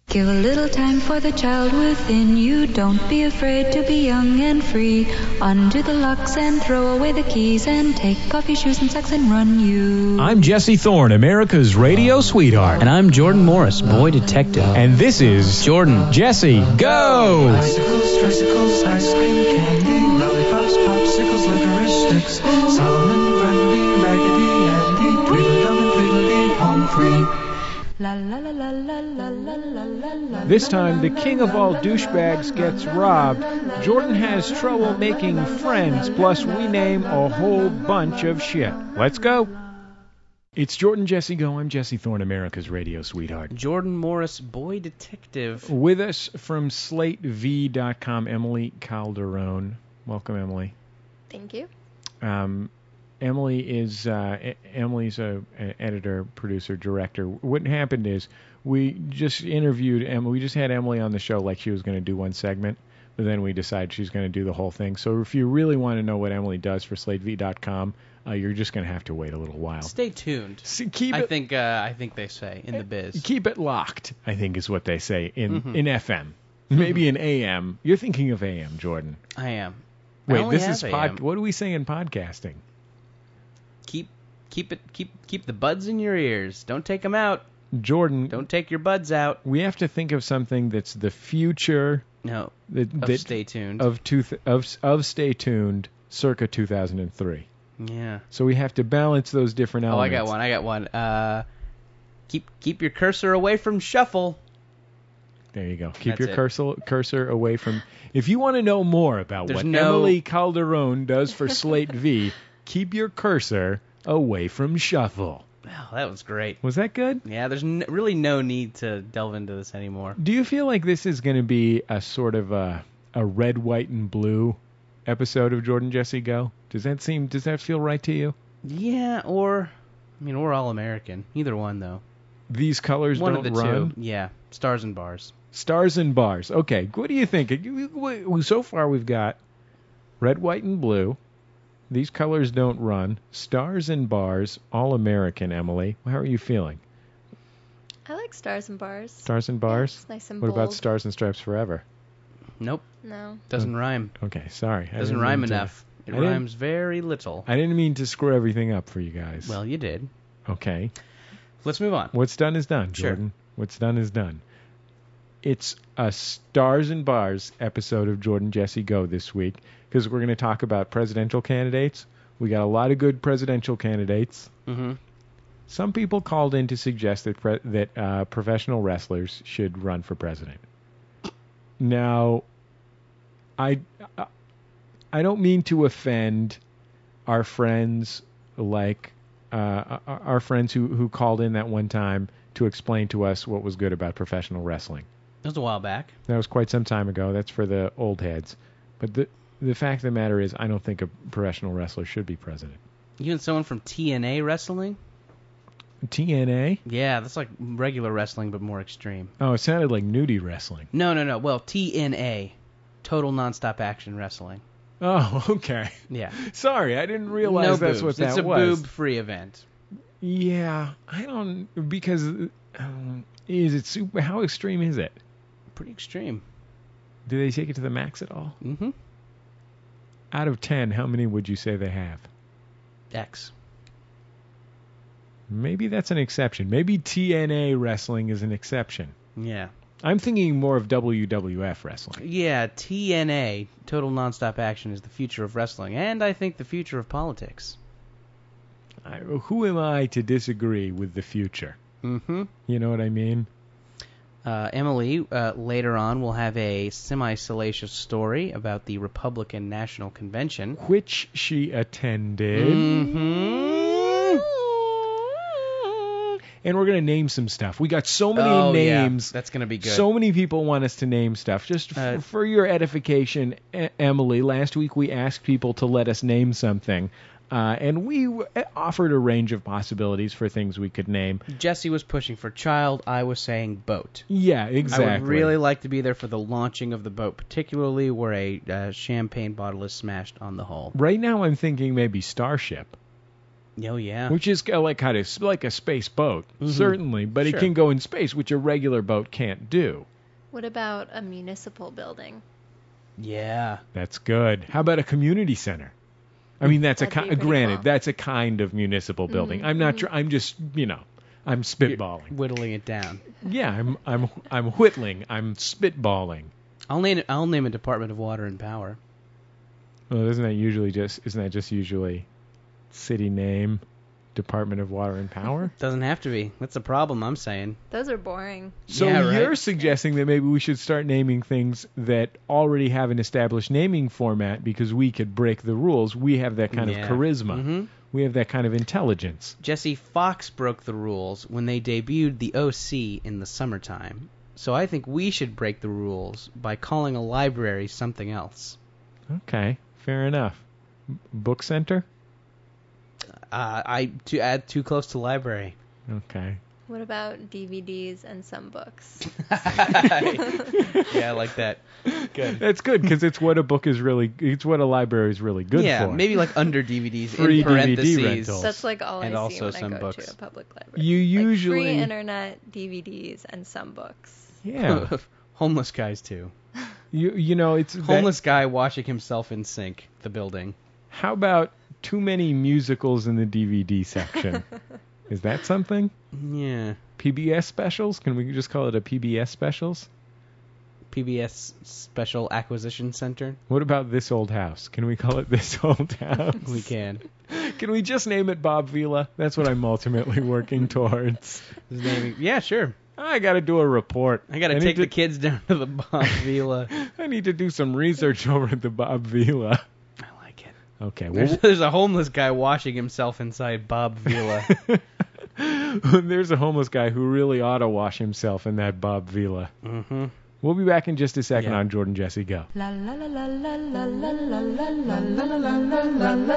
Give a little time for the child within you. Don't be afraid to be young and free. Undo the locks and throw away the keys and take off your shoes and socks and run you. I'm Jesse Thorne, America's radio sweetheart. And I'm Jordan Morris, boy detective. And this is Jordan. Jesse, go! Icicles, tricycles, ice cream, candy, lollipops, popsicles, licorice sticks, Solomon, Grundy, Raggedy Andy, Tweedledum and Tweedledee, home free. La la la la la la la la la la. This time, the king of all douchebags gets robbed. Jordan has trouble making friends, plus we name a whole bunch of shit. Let's go. It's Jordan Jesse Go. I'm Jesse Thorne, America's radio sweetheart. Jordan Morris, boy detective. With us from SlateV.com, Emily Calderone. Welcome, Emily. Thank you. Emily's a editor, producer, director. What happened is we just interviewed Emily. We just had Emily on the show like she was going to do one segment, but then we decided she's going to do the whole thing. So if you really want to know what Emily does for SlateV.com, you're just going to have to wait a little while. Stay tuned. I think they say in the biz. Keep it locked, I think is what they say in FM. Maybe in AM. You're thinking of AM, Jordan. I am. Wait, this is what do we say in podcasting? Keep the buds in your ears. Don't take them out. Jordan, don't take your buds out. We have to think of something that's the future. No. That Stay Tuned. Of Stay Tuned, circa 2003. Yeah. So we have to balance those different elements. I got one. Keep your cursor away from shuffle. There you go. Keep your cursor away from. If you want to know more about Emily Calderone does for Slate V, keep your cursor away from shuffle. Wow, that was great. Was that good? Yeah, there's really no need to delve into this anymore. Do you feel like this is going to be a sort of a red, white, and blue episode of Jordan Jesse Go? Does that feel right to you? Yeah, we're all American. Either one, though. These colors one don't of the run? Two. Yeah, stars and bars. Stars and bars. Okay, what do you think? So far we've got red, white, and blue. These colors don't run. Stars and bars, all American, Emily. How are you feeling? I like stars and bars. Stars and bars? Yeah, it's nice and What bold. about Stars and Stripes Forever? Nope. No. Doesn't rhyme. Okay, sorry. Doesn't rhyme enough. It rhymes very little. I didn't mean to screw everything up for you guys. Well, you did. Okay. Let's move on. What's done is done, Jordan. Sure. What's done is done. It's a Stars and Bars episode of Jordan Jesse Go this week because we're going to talk about presidential candidates. We got a lot of good presidential candidates. Mm-hmm. Some people called in to suggest that professional wrestlers should run for president. Now, I don't mean to offend our friends like our friends who called in that one time to explain to us what was good about professional wrestling. That was a while back. That was quite some time ago. That's for the old heads. But the fact of the matter is, I don't think a professional wrestler should be president. Even someone from TNA wrestling? TNA? Yeah, that's like regular wrestling, but more extreme. Oh, it sounded like nudie wrestling. No. Well, TNA, Total Nonstop Action Wrestling. Oh, okay. Yeah. Sorry, I didn't realize that's what that was. It's a boob-free event. Yeah, I don't, because is it super? How extreme is it? Pretty extreme. Do they take it to the max at all? Mm-hmm. Out of 10, how many would you say they have? X. Maybe that's an exception. Maybe TNA wrestling is an exception. Yeah. I'm thinking more of WWF wrestling. Yeah, TNA, Total Nonstop Action, is the future of wrestling, and I think the future of politics. Who am I to disagree with the future? Mm-hmm. You know what I mean? Emily, later on, will have a semi-salacious story about the Republican National Convention. Which she attended. Mm-hmm. And we're going to name some stuff. We got so many names. Yeah, that's going to be good. So many people want us to name stuff. Just for your edification, Emily, last week we asked people to let us name something. And we offered a range of possibilities for things we could name. Jesse was pushing for child. I was saying boat. Yeah, exactly. I would really like to be there for the launching of the boat, particularly where a champagne bottle is smashed on the hull. Right now I'm thinking maybe Starship. Oh, yeah. which is like kind of like a space boat, certainly, but Sure. it can go in space, which a regular boat can't do. What about a municipal building? Yeah. That's good. How about a community center? I mean, that's That'd be pretty granted, cool. that's a kind of municipal building. I'm not sure. I'm just, I'm spitballing. Whittling it down. Yeah, I'm whittling. I'm spitballing. I'll name a Department of Water and Power. Well, isn't that just usually city name, Department of Water and Power? Doesn't have to be. That's the problem, I'm saying. Those are boring. So Yeah, right. you're suggesting that maybe we should start naming things that already have an established naming format because we could break the rules. We have that kind of charisma. Mm-hmm. We have that kind of intelligence. Jesse, Fox broke the rules when they debuted the OC in the summertime. So I think we should break the rules by calling a library something else. Okay, fair enough. Book center? To add too close to library. Okay. What about DVDs and some books? Yeah, I like that. Good. That's good because it's what a library is really good Yeah, for. maybe like under DVDs Free in DVD parentheses. rentals. That's like all And I also see when some I go books. to a public library. You Like usually free internet, DVDs, and some books. Yeah. Homeless guys too. It's Homeless guy washing himself in sink. The building. How about too many musicals in the DVD section? Is that something? Yeah. PBS specials? Can we just call it a PBS specials? PBS Special Acquisition Center. What about This Old House? Can we call it This Old House? We can. Can we just name it Bob Vila? That's what I'm ultimately working towards. His name. Yeah, sure. I got to do a report. I gotta take the kids down to the Bob Vila. I need to do some research over at the Bob Vila. I like it. Okay, well, There's a homeless guy washing himself inside Bob Vila. there's a homeless guy who really ought to wash himself in that Bob Vila. Mm-hmm. We'll be back in just a second Yeah. on Jordan Jesse Go. La la la la la la la la la la la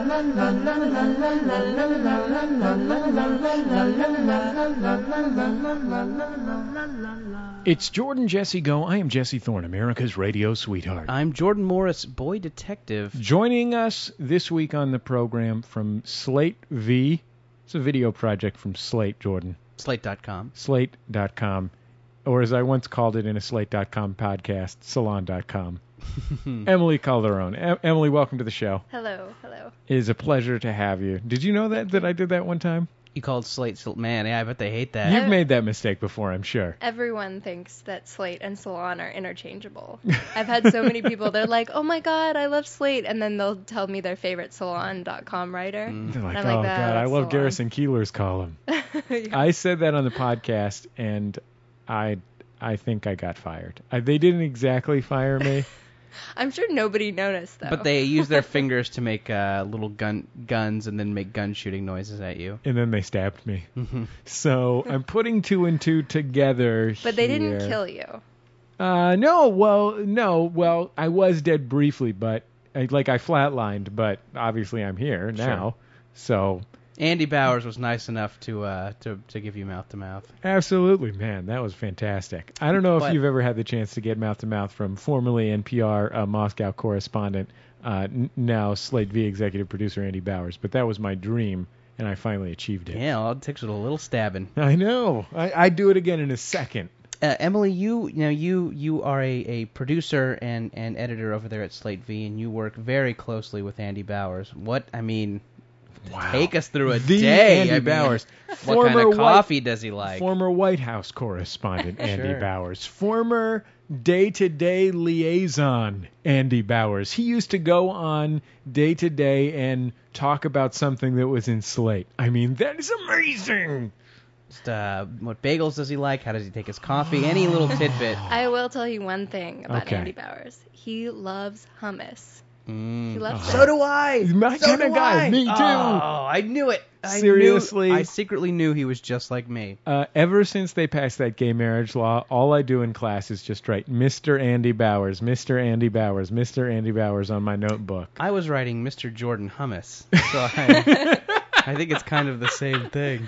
It's Jordan Jesse Go. I am Jesse Thorne, America's radio sweetheart. I'm Jordan Morris, boy detective. Joining us this week on the program from Slate V. It's a video project from Slate, Jordan. Slate.com. Slate.com. Or as I once called it in a Slate.com podcast, Salon.com. Emily Calderon. Emily, welcome to the show. Hello, hello. It is a pleasure to have you. Did you know that I did that one time? You called Slate, man. Yeah, I bet they hate that. You've made that mistake before, I'm sure. Everyone thinks that Slate and Salon are interchangeable. I've had so many people, they're like, oh my god, I love Slate, and then they'll tell me their favorite Salon.com writer. They're like, And I'm oh, like, God, I that's love Salon." Garrison Keeler's column. Yeah. I said that on the podcast, and I think I got fired. They didn't exactly fire me. I'm sure nobody noticed, though. But they use their fingers to make little guns and then make gun shooting noises at you. And then they stabbed me. So I'm putting two and two together. But they didn't here. kill you. No. Well, I was dead briefly, but I flatlined. But obviously, I'm here now. So Andy Bowers was nice enough to give you mouth to mouth. absolutely, man, that was fantastic. I don't know if But- you've ever had the chance to get mouth to mouth from formerly NPR Moscow correspondent, now Slate V executive producer Andy Bowers, but that was my dream, and I finally achieved it. Yeah, all it takes was a little stabbing. I know. I'd do it again in a second. Emily, you are a producer and editor over there at Slate V, and you work very closely with Andy Bowers. Take us through a The day. Andy I mean, Bowers. What kind of coffee does he like? Former White House correspondent Andy Sure. Bowers. Former day-to-day liaison Andy Bowers. He used to go on day-to-day and talk about something that was in Slate. I mean, that is amazing. Just, what bagels does he like? How does he take his coffee? Any little tidbit. I will tell you one thing about Okay. Andy Bowers. He loves hummus. Mm. He loves So it. do I. He's my So kind of do guy. I. Me too. Oh, I knew it. Seriously? I secretly knew he was just like me. Ever since they passed that gay marriage law, all I do in class is just write Mr. Andy Bowers, Mr. Andy Bowers, Mr. Andy Bowers on my notebook. I was writing Mr. Jordan Hummus, so I think it's kind of the same thing.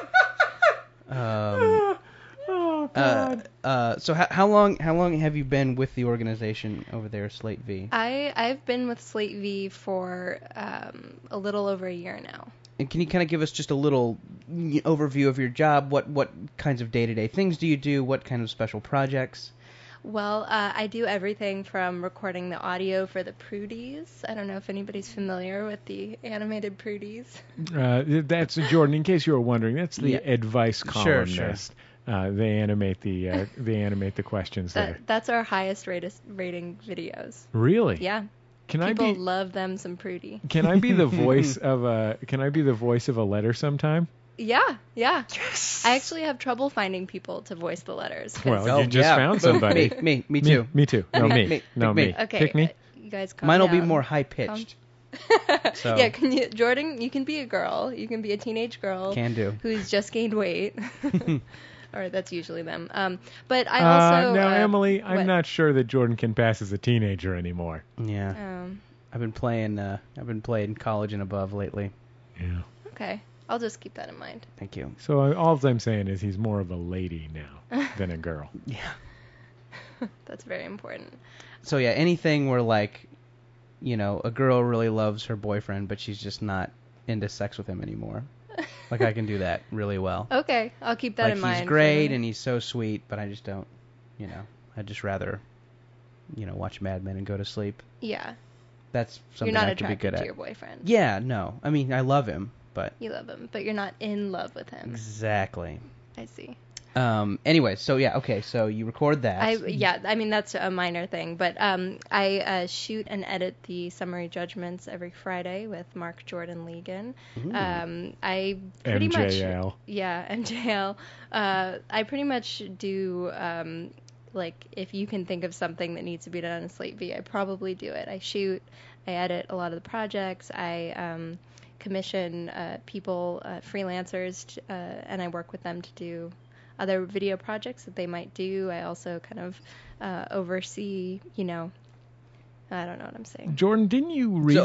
Oh, God. So how long have you been with the organization over there, Slate V? I've been with Slate V for a little over a year now. And can you kind of give us just a little overview of your job? What kinds of day-to-day things do you do? What kind of special projects? Well, I do everything from recording the audio for the Prudies. I don't know if anybody's familiar with the animated Prudies. That's Jordan. In case you were wondering, that's the Yeah. advice Sure, columnist. They animate the questions there. That's our highest rating videos. Really? Yeah. Can People I be? love them some Prudie. Can I be the voice of a? Can I be the voice of a letter sometime? Yeah. Yes. I actually have trouble finding people to voice the letters. 'cause- Well, you just found somebody. Me too. Me too. No, me. No, me. Okay. Pick me. You guys calm Mine will be down. more high-pitched. So- Yeah, Jordan, you can be a girl. You can be a teenage girl Can do. who's just gained weight. Or that's usually them. But I also Now, Emily, I'm what? not sure that Jordan can pass as a teenager anymore. Yeah. I've been playing college and above lately. Yeah. Okay. I'll just keep that in mind. Thank you. So all I'm saying is he's more of a lady now than a girl. Yeah. That's very important. So yeah, anything where like, a girl really loves her boyfriend, but she's just not into sex with him anymore. Like I can do that really well. Okay, I'll keep that Like in mind. he's great and he's so sweet, but I just don't, I'd just rather, watch Mad Men and go to sleep. Yeah. That's something You're not I could be attracted good to at. your boyfriend. Yeah, no. I mean, I love him, but You love him, but you're not in love with him. exactly. I see. Anyway, so yeah, okay, so you record that. I mean that's a minor thing, but I shoot and edit the summary judgments every Friday with Mark Jordan Legan. I pretty MJL. much MJL. I pretty much do like if you can think of something that needs to be done on Slate V, I probably do it. I shoot, I edit a lot of the projects. I commission people, freelancers, and I work with them to do other video projects that they might do. I also kind of oversee, I don't know what I'm saying. Jordan, didn't you read?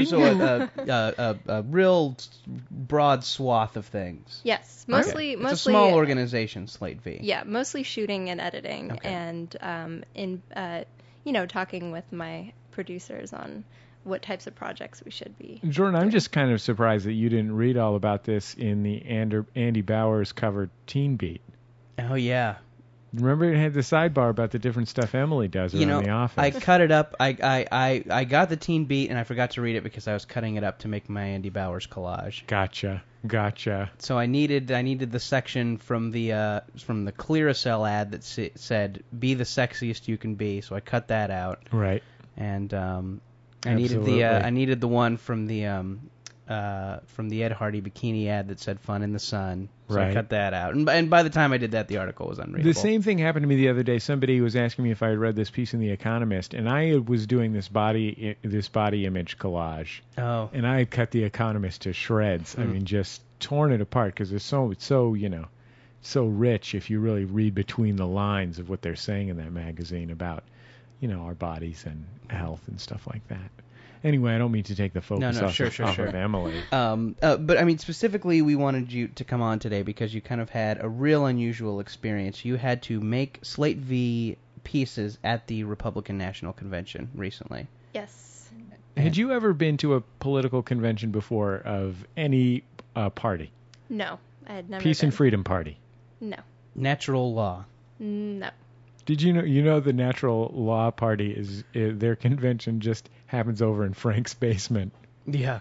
A real broad swath of things. Yes, mostly. It's a small organization, Slate V. Yeah, mostly shooting and editing, Okay. and talking with my producers on what types of projects we should be. Jordan, I'm just kind of surprised that you didn't read all about this in the Andy Bowers covered Teen Beat. Oh yeah. Remember it had the sidebar about the different stuff Emily does around the office. I cut it up. I got the Teen Beat and I forgot to read it because I was cutting it up to make my Andy Bowers collage. Gotcha. So I needed the section from the Clearasil ad that said "Be the sexiest you can be." So I cut that out. Right. And I Absolutely. needed the one from the Ed Hardy bikini ad that said "Fun in the Sun." So I Right. cut that out. And by the time I did that, the article was unreadable. The same thing happened to me the other day. Somebody was asking me if I had read this piece in The Economist, and I was doing this body image collage, Oh. and I had cut The Economist to shreds. I mean, just torn it apart because it's so rich if you really read between the lines of what they're saying in that magazine about, our bodies and health and stuff like that. Anyway, I don't mean to take the focus off of Emily. But I mean, specifically, we wanted you to come on today because you kind of had a real unusual experience. You had to make Slate V pieces at the Republican National Convention recently. Yes. Had you ever been to a political convention before of any party? No, I had never. Peace and been. Freedom Party. No. Natural Law. No. Did you know the Natural Law Party is their convention just happens over in Frank's basement? Yeah.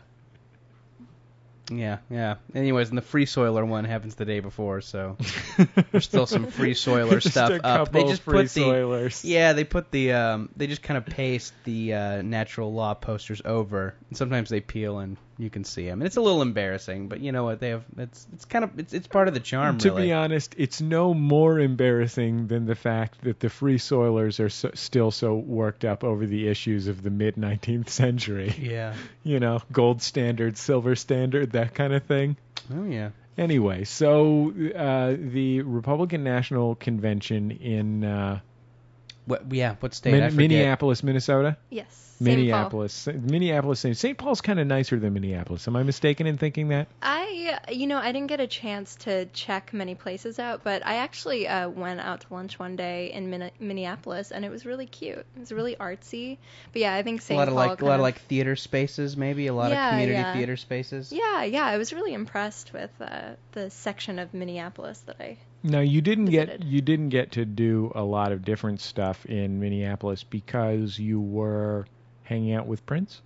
Yeah. Anyways, and the Free Soiler one happens the day before, so there's still some Free Soiler Just stuff a up. couple They just Free put Soilers. they put they just kind of paste the Natural Law posters over, and sometimes they peel and you can see them, and it's a little embarrassing, but you know what, it's part of the charm. To really. be honest, it's no more embarrassing than the fact that the Free Soilers are still so worked up over the issues of the mid-19th century. Yeah. Gold standard, silver standard, that kind of thing. Oh yeah. Anyway, so the Republican National Convention in What state? I forget. Minneapolis, Minnesota. Yes. St. Minneapolis. Minneapolis. St. Paul's kind of nicer than Minneapolis. Am I mistaken in thinking that? I didn't get a chance to check many places out, but I actually went out to lunch one day in Minneapolis, and it was really cute. It was really artsy. But yeah, I think St. Paul. A lot of like theater spaces, maybe a lot of community theater spaces. Yeah. I was really impressed with the section of Minneapolis that I. No, you didn't visited. get to do a lot of different stuff in Minneapolis because you were hanging out with Prince?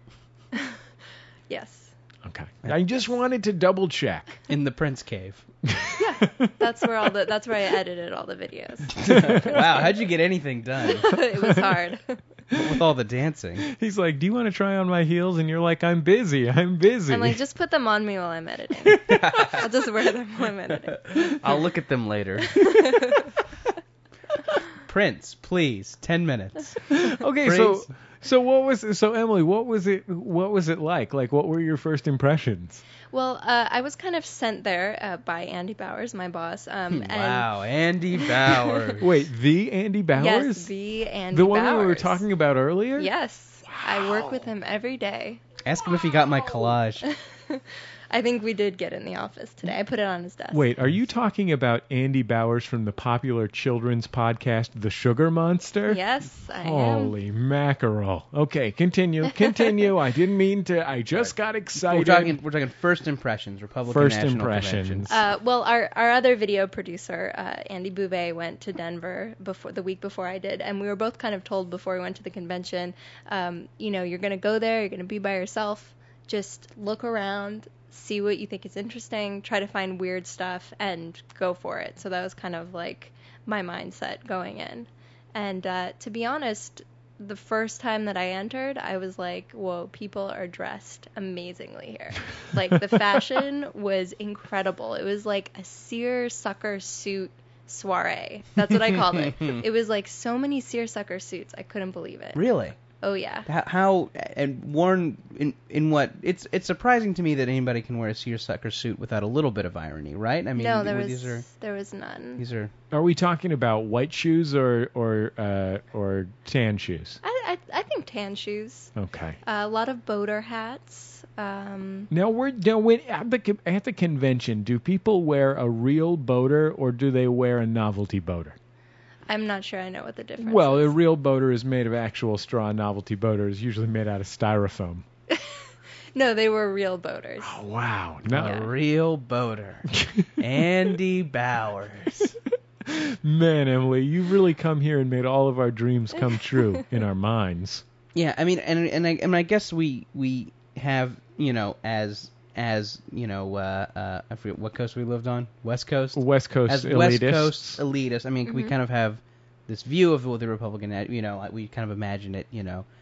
Yes. Okay. I just wanted to double check. In the Prince cave. Yeah. That's where I edited all the videos. Wow, how'd you get anything done? It was hard. With all the dancing. He's like, "Do you want to try on my heels?" And you're like, "I'm busy. I'm busy." I'm like, just put them on me while I'm editing. I'll just wear them while I'm editing. I'll look at them later. Prince, please, 10 minutes. Okay, Praise. so Emily, what was it like? Like, what were your first impressions? Well, I was kind of sent there by Andy Bowers, my boss. Wow, Andy Bowers. Wait, the Andy Bowers? Yes, the Andy The Bowers. one we were talking about earlier? Yes. Wow. I work with him every day. Ask him if he got my collage. I think we did get in the office today. I put it on his desk. Wait, are you talking about Andy Bowers from the popular children's podcast, The Sugar Monster? Yes, I am. Holy mackerel. Okay, continue. I didn't mean to. I just got excited. We're talking first impressions, Republican First National impressions. Conventions. Well, our other video producer, Andy Bouvet, went to Denver the week before I did, and we were both kind of told before we went to the convention, you're going to go there, you're going to be by yourself, just look around, see what you think is interesting, try to find weird stuff, and go for it. So that was kind of like my mindset going in. And to be honest, the first time that I entered, I was like, whoa, people are dressed amazingly here. Like, the fashion was incredible. It was like a seersucker suit soiree. That's what I called it. It was like so many seersucker suits. I couldn't believe it. Really? Oh, yeah. How and worn in what? It's surprising to me that anybody can wear a seersucker suit without a little bit of irony, right? I mean, no, there was none. These are. Are we talking about white shoes or tan shoes? I think tan shoes. Okay. A lot of boater hats. Now when at the convention, do people wear a real boater or do they wear a novelty boater? I'm not sure I know what the difference Well, is. a real boater is made of actual straw. A novelty boater is usually made out of styrofoam. No, they were real boaters. Oh, wow. A real boater. Andy Bowers. Man, Emily, you've really come here and made all of our dreams come true in our minds. Yeah, I mean, and I guess we have, as I forget what coast we lived on. West Coast. West Coast as elitists. West Coast elitists. I mean, we kind of have this view of what the Republican. We kind of imagine it.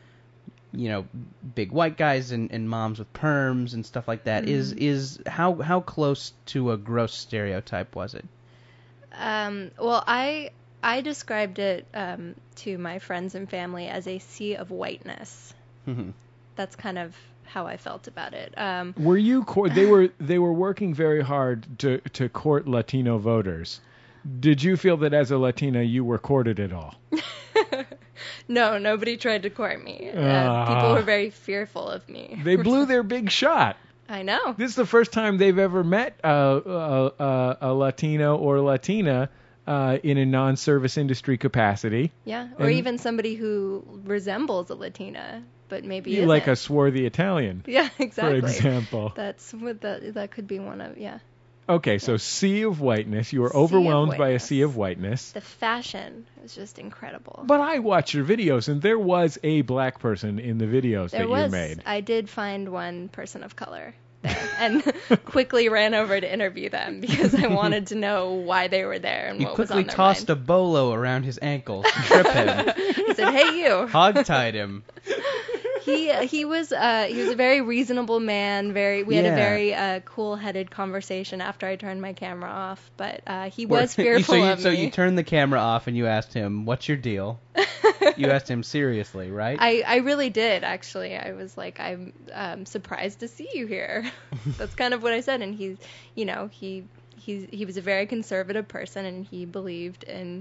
Big white guys and moms with perms and stuff like that. Is how close to a gross stereotype was it? Well, I described it to my friends and family as a sea of whiteness. That's kind of how I felt about it. Were you? They were working very hard to court Latino voters. Did you feel that as a Latina you were courted at all? No, nobody tried to court me. People were very fearful of me. They blew their big shot. I know. This is the first time they've ever met a Latino or Latina in a non-service industry capacity. Yeah, or even somebody who resembles a Latina, but maybe like isn't. a swarthy Italian. Yeah, exactly. For example. That's what that could be one of, yeah. Okay, so sea of whiteness. You were overwhelmed by a sea of whiteness. The fashion was just incredible. But I watched your videos, and there was a black person in the videos you made. I did find one person of color there, and quickly ran over to interview them because I wanted to know why they were there and what was on their mind. You quickly tossed a bolo around his ankles to trip him. He said, "Hey, you!" Hogtied him. He was a very reasonable man. We had a very cool-headed conversation after I turned my camera off. But he was fearful of me. So you turned the camera off and you asked him, "What's your deal?" You asked him seriously, right? I really did, actually. I was like, I'm surprised to see you here. That's kind of what I said. And he was a very conservative person, and he believed in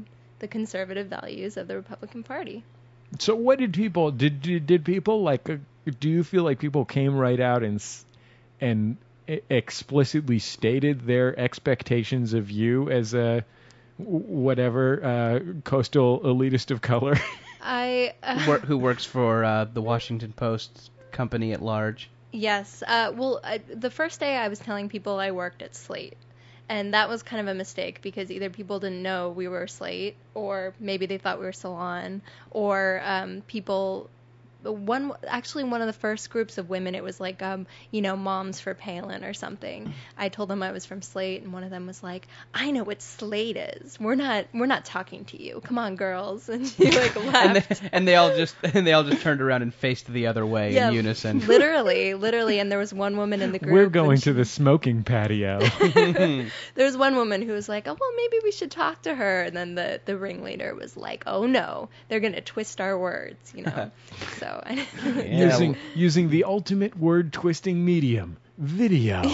the conservative values of the Republican Party. So what did people did people like? Do you feel like people came right out and explicitly stated their expectations of you as a whatever coastal elitist of color? Who works for the Washington Post company at large? Yes. The first day I was telling people I worked at Slate. And that was kind of a mistake because either people didn't know we were Slate, or maybe they thought we were Salon, or one of the first groups of women, it was like Moms for Palin or something. I told them I was from Slate, and one of them was like, I know what Slate is. We're not talking to you. Come on, girls. And she like laughed. and they all just turned around and faced the other way in unison. Literally, and there was one woman in the group. We're going to the smoking patio. There was one woman who was like, oh, well, maybe we should talk to her. And then the ringleader was like, oh, no, they're going to twist our words, So using the ultimate word twisting medium, video.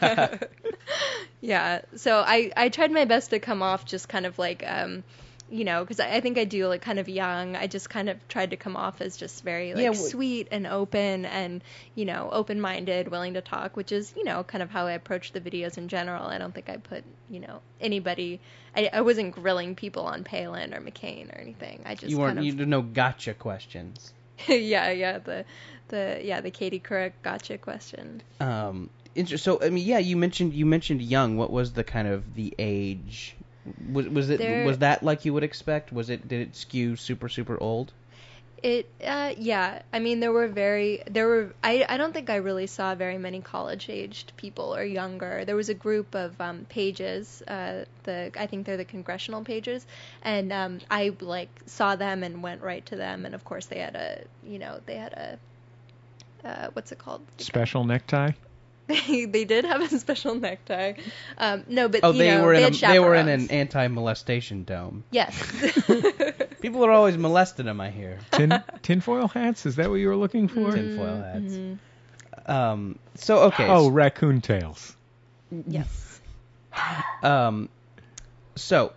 Yeah. So I tried my best to come off just kind of like because I think I do like kind of young. I just kind of tried to come off as just very sweet and open and open-minded, willing to talk, which is kind of how I approach the videos in general. I don't think I put anybody. I wasn't grilling people on Palin or McCain or anything. I just you did no gotcha questions. Yeah, the Katie Couric gotcha question. So I mean, you mentioned young. What was the kind of the age? Was that like you would expect? Did it skew super old? Yeah. I mean, I don't think I really saw very many college-aged people or younger. There was a group of pages, I think they're the congressional pages, and I saw them and went right to them, and of course they had a what's it called? Special necktie? They did have a special necktie. No, but they were in an chaperones. anti-molestation dome. Yes. People are always molesting them, I hear. Tinfoil hats? Is that what you were looking for? Tinfoil hats. Mm-hmm. So okay. Oh, raccoon tails. Yes. So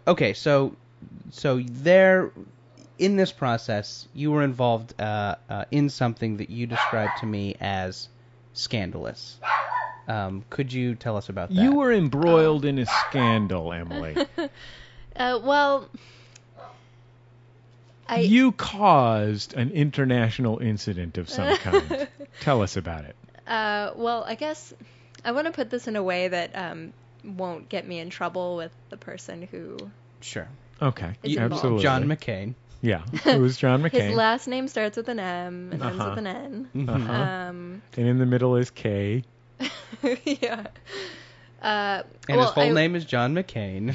there, in this process, you were involved in something that you described to me as scandalous. Could you tell us about that? You were embroiled in a scandal, Emily. You caused an international incident of some kind. Tell us about it. I guess I want to put this in a way that won't get me in trouble with the person who. Sure. Okay. Is Absolutely. John McCain. Yeah, it was John McCain. His last name starts with an M and ends with an N. Uh-huh. And in the middle is K. Yeah. And his whole name is John McCain.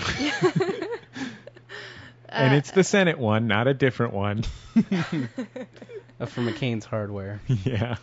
And it's the Senate one, not a different one. For McCain's Hardware. Yeah.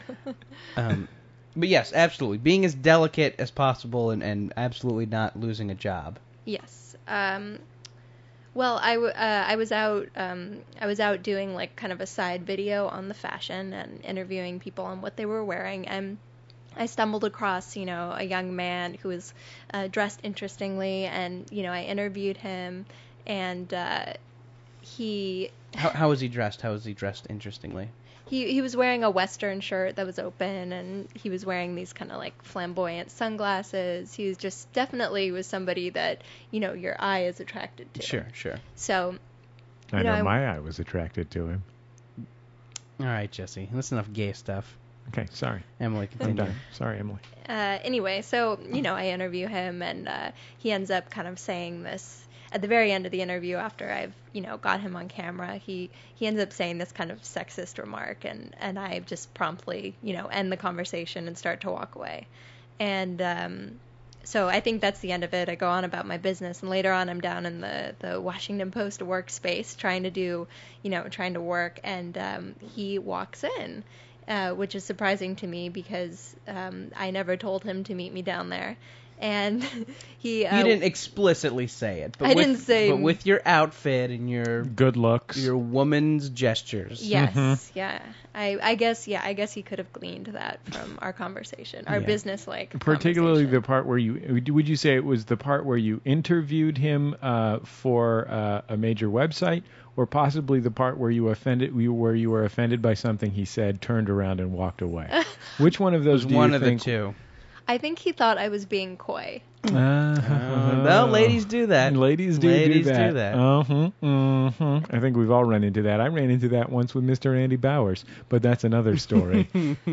But yes, absolutely. Being as delicate as possible and absolutely not losing a job. Yes. Well, I was out doing like kind of a side video on the fashion and interviewing people on what they were wearing, and I stumbled across, a young man who was dressed interestingly, and I interviewed him, and he. How was he dressed? How was he dressed interestingly? He was wearing a Western shirt that was open, and he was wearing these kind of like flamboyant sunglasses. He was just definitely was somebody that your eye is attracted to. Sure. So. I know my eye was attracted to him. All right, Jesse. That's enough gay stuff. Okay, sorry. Emily, continue. I'm done. Sorry, Emily. Anyway, so I interview him, and he ends up kind of saying this. At the very end of the interview, after I've, got him on camera, he ends up saying this kind of sexist remark, and I just promptly, end the conversation and start to walk away. And so I think that's the end of it. I go on about my business, and later on I'm down in the Washington Post workspace trying to work, and he walks in, which is surprising to me because I never told him to meet me down there. And he. You didn't explicitly say it, but I didn't say. But with your outfit and your good looks, your woman's gestures. Yes, yeah. I guess he could have gleaned that from our conversation, our business-like. Particularly the part where would you say it was the part where you interviewed him for a major website, or possibly the part where you were offended by something he said, turned around and walked away? Which one of those? One of the two. I think he thought I was being coy. Well, ladies do that. Ladies do that. I think we've all run into that. I ran into that once with Mr. Andy Bowers, but that's another story.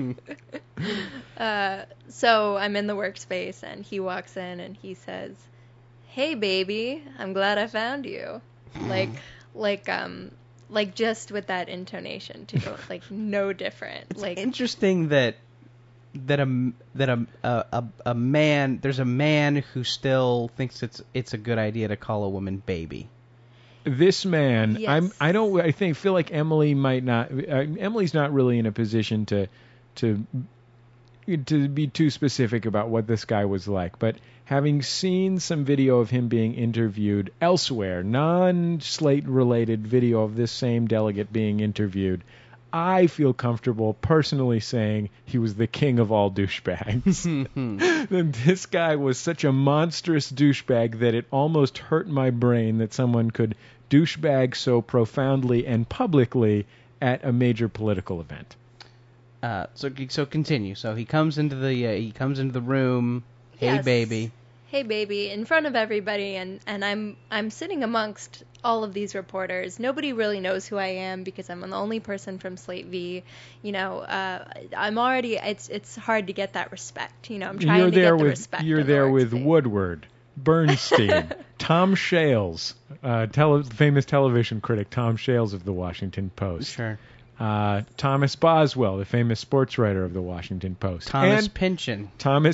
So I'm in the workspace, and he walks in, and he says, "Hey, baby, I'm glad I found you." Like just with that intonation too, like no different. It's interesting that a man, there's a man who still thinks it's a good idea to call a woman baby. This man, yes. I feel like Emily might not. Emily's not really in a position to be too specific about what this guy was like, but having seen some video of him being interviewed elsewhere, non-Slate related video of this same delegate being interviewed, I feel comfortable personally saying he was the king of all douchebags. This guy was such a monstrous douchebag that it almost hurt my brain that someone could douchebag so profoundly and publicly at a major political event. So continue. So he comes into the room. Hey, Yes. baby. Hey, baby, in front of everybody, and I'm sitting amongst all of these reporters. Nobody really knows who I am because I'm the only person from Slate V. You know, I'm already. It's hard to get that respect. You know, I'm trying to get the respect. You're of the there with workspace. Woodward, Bernstein, Tom Shales, famous television critic Tom Shales of the Washington Post. Sure. Thomas Boswell, the famous sports writer of the Washington Post. Thomas Pynchon,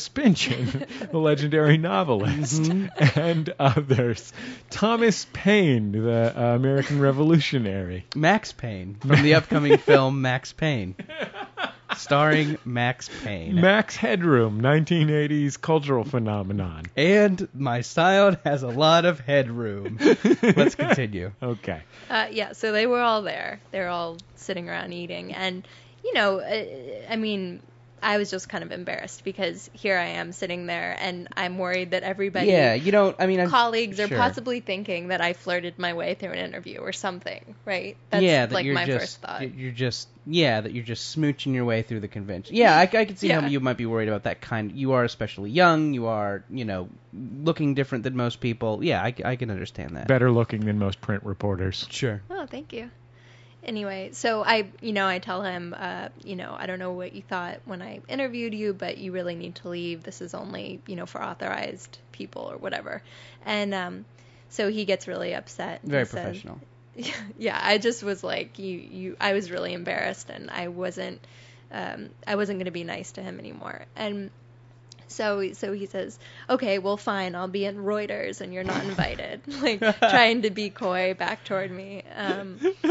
the legendary novelist, and others. Thomas Paine, the American revolutionary. Max Payne from the upcoming film Max Payne, starring Max Payne. Max Headroom, 1980s cultural phenomenon. And my child has a lot of headroom. Let's continue. Okay. Yeah, so they were all there. They're all sitting around eating. And, you know, I mean, I was just kind of embarrassed because here I am sitting there and I'm worried that everybody, colleagues are possibly thinking that I flirted my way through an interview or something, right? That's like my first thought. That you're just smooching your way through the convention. Yeah, I can see how you might be worried about that kind. You are especially young. You are, looking different than most people. Yeah, I can understand that. Better looking than most print reporters. Sure. Oh, thank you. Anyway, so I tell him, I don't know what you thought when I interviewed you, but you really need to leave. This is only, for authorized people or whatever. And so he gets really upset. Very professional. Yeah, I just was like, I was really embarrassed, and I wasn't going to be nice to him anymore. And so he says, okay, well, fine, I'll be in Reuters and you're not invited. Like, trying to be coy back toward me. I'll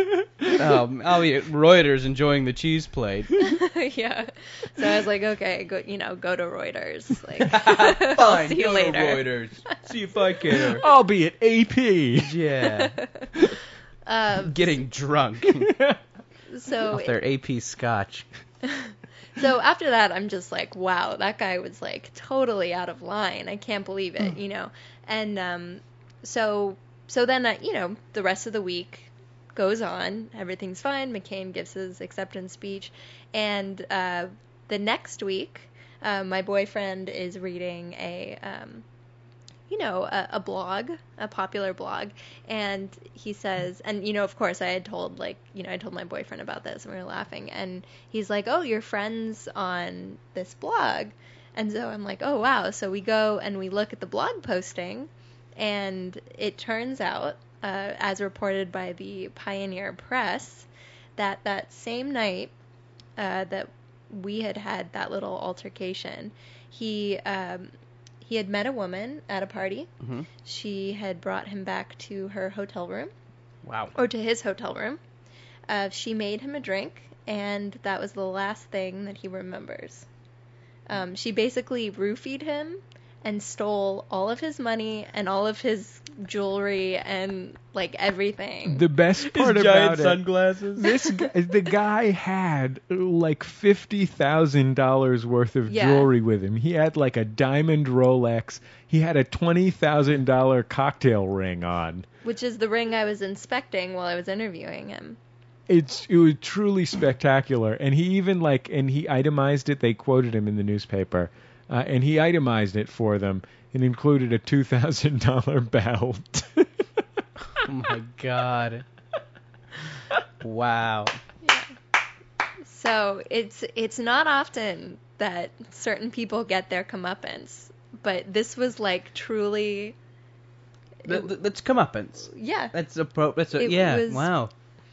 be at Reuters enjoying the cheese plate. Yeah. So I was like, okay, go to Reuters. Like, fine, I'll see you go later. to Reuters. See if I care. I'll be at AP. Yeah. Getting drunk. So off their AP scotch. So after that, I'm just like, wow, that guy was like totally out of line. I can't believe it, And so then, the rest of the week goes on. Everything's fine. McCain gives his acceptance speech. And the next week, my boyfriend is reading a blog, a popular blog, and he says, and of course I had told I told my boyfriend about this and we were laughing, and he's like, oh, you're friends on this blog. And so I'm like, oh wow. So we go and we look at the blog posting, and it turns out, as reported by the Pioneer Press, that same night that we had that little altercation, he had met a woman at a party. Mm-hmm. She had brought him back to her hotel room. Wow. Or to his hotel room. She made him a drink, and that was the last thing that he remembers. She basically roofied him and stole all of his money and all of his jewelry and like everything. The best part His about giant it, sunglasses. the guy had like $50,000 worth of Yeah. jewelry with him. He had like a diamond Rolex. He had a $20,000 cocktail ring on. Which is the ring I was inspecting while I was interviewing him. It was truly spectacular, and he even he itemized it. They quoted him in the newspaper, and he itemized it for them and included a $2,000 belt. Oh my god. Wow. Yeah. So it's not often that certain people get their comeuppance, but this was like truly. That's comeuppance. Yeah. That's a It yeah. was- Wow.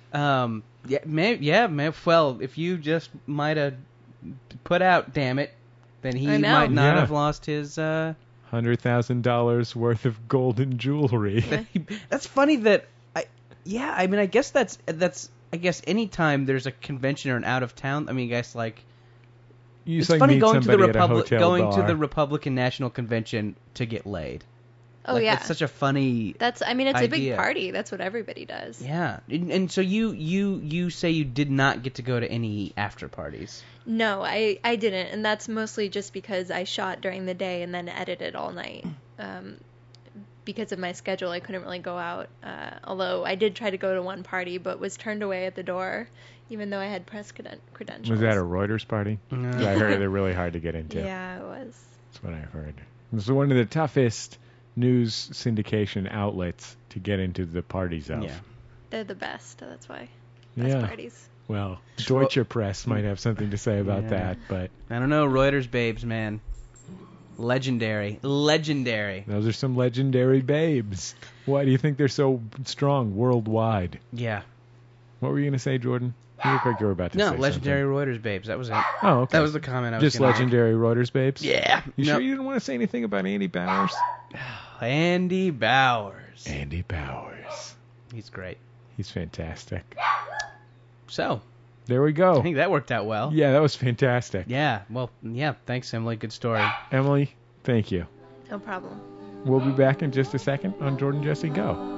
Well, if you just might have put out, damn it, then he I know. might not Yeah. have lost his. $100,000 worth of golden jewelry. That's funny that I mean, I guess that's I guess anytime there's a convention or an out of town. I mean, I guess like You it's just, funny meet going to the somebody at a hotel going to bar. the Republican National Convention to get laid. Oh Like, yeah. That's such a funny. It's a big idea. party. That's what everybody does. Yeah, and so you say you did not get to go to any after parties. No, I didn't, and that's mostly just because I shot during the day and then edited all night. Because of my schedule, I couldn't really go out. Although I did try to go to one party, but was turned away at the door, even though I had press credentials. Was that a Reuters party? 'Cause I heard they're really hard to get into. Yeah, it was. That's what I heard. It was one of the toughest news syndication outlets to get into the parties of. Yeah. They're the best. That's why. Best Yeah. parties. Well, Deutsche Press might have something to say about Yeah. that, but I don't know, Reuters babes, man. Legendary. those are some legendary babes. Why do you think they're so strong worldwide? Yeah. What were you going to say, Jordan? You look like you were about to No, say legendary Reuters babes. That was it. something. Oh, okay. That was the comment I was Just gonna legendary Reuters babes? make. Yeah. You No. sure you didn't want to say anything about Andy Bowers? Andy Bowers. Andy Bowers. He's great. He's fantastic. So, There we I go. think that worked out well. Yeah, that was fantastic. Yeah. Well, yeah. Thanks, Emily. Good story. Emily, thank you. No problem. We'll be back in just a second on Jordan Jesse Go.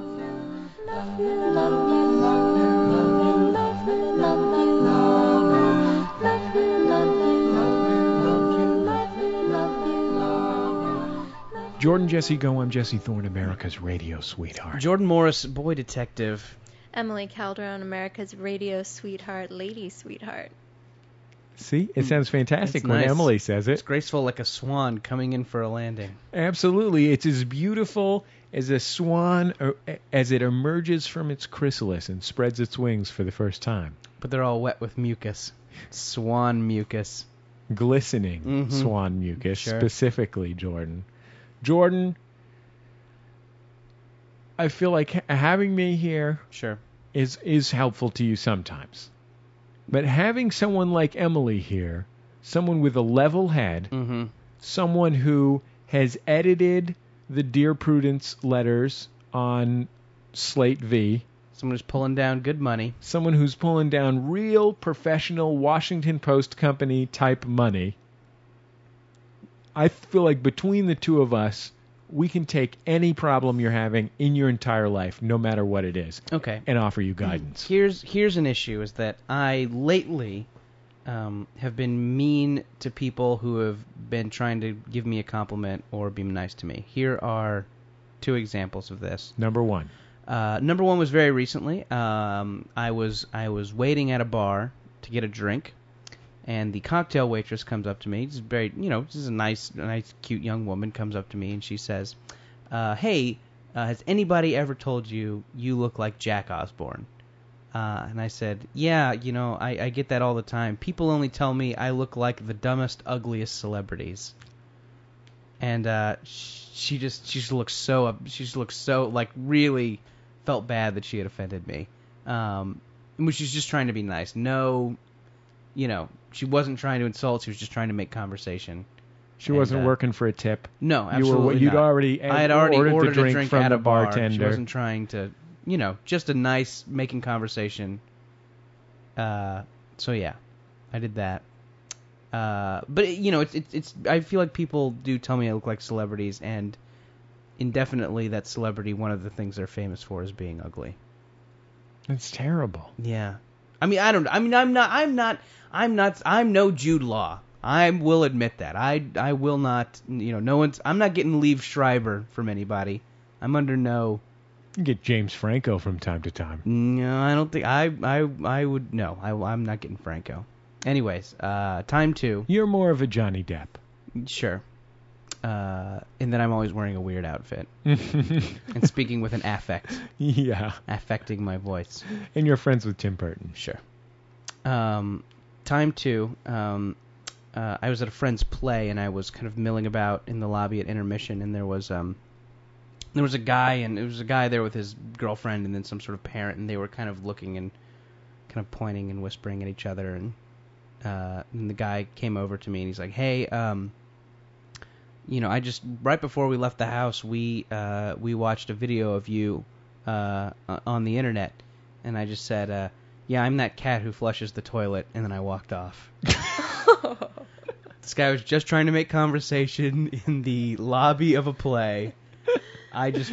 Jordan Jesse Go, I'm Jesse Thorne, America's radio sweetheart. Jordan Morris, boy detective. Emily Calderon, America's radio sweetheart, lady sweetheart. See, it sounds fantastic It's when nice. Emily says It's it. graceful like a swan coming in for a landing. Absolutely. It's as beautiful as a swan as it emerges from its chrysalis and spreads its wings for the first time. But they're all wet with mucus. Swan mucus. Glistening Mhm. swan mucus, Sure. specifically, Jordan. Jordan, I feel like having me here Sure. is helpful to you sometimes. But having someone like Emily here, someone with a level head, Mm-hmm. someone who has edited the Dear Prudence letters on Slate V, Someone who's pulling down good money. someone who's pulling down real professional Washington Post company type money, I feel like between the two of us, we can take any problem you're having in your entire life, no matter what it is, Okay. and offer you guidance. Here's an issue: is that I lately have been mean to people who have been trying to give me a compliment or be nice to me. Here are two examples of this. Number one. Number one was very recently. I was waiting at a bar to get a drink, and the cocktail waitress comes up to me. This is very, this is a nice, cute young woman comes up to me and she says, "Hey, has anybody ever told you you look like Jack Osborne?" And I said, "Yeah, I get that all the time. People only tell me I look like the dumbest, ugliest celebrities." And she just looked so like really felt bad that she had offended me. Which she's just trying to be nice. No, she wasn't trying to insult. She was just trying to make conversation. She wasn't working for a tip. No, absolutely You'd not. already I had already ordered the drink from at the a bar. bartender. She wasn't trying to, just a nice making conversation. So yeah, I did that. But it's. I feel like people do tell me I look like celebrities, and indefinitely that celebrity, one of the things they're famous for is being ugly. It's terrible. Yeah. I mean, I'm no Jude Law. I will admit that. I will not, I'm not getting Liev Schreiber from anybody. I'm under no. You get James Franco from time to time. No, I don't think I would. No, I'm not getting Franco. Anyways, time 2. You're more of a Johnny Depp. Sure. And then I'm always wearing a weird outfit and speaking with an affect. Yeah. Affecting my voice. And you're friends with Tim Burton. Sure. Time 2. I was at a friend's play, and I was kind of milling about in the lobby at intermission, and there was a guy, and it was a guy there with his girlfriend and then some sort of parent, and they were kind of looking and kind of pointing and whispering at each other, and the guy came over to me, and he's like, hey, I just, right before we left the house, we watched a video of you on the internet, and I just said, yeah, I'm that cat who flushes the toilet, and then I walked off. This guy was just trying to make conversation in the lobby of a play. I just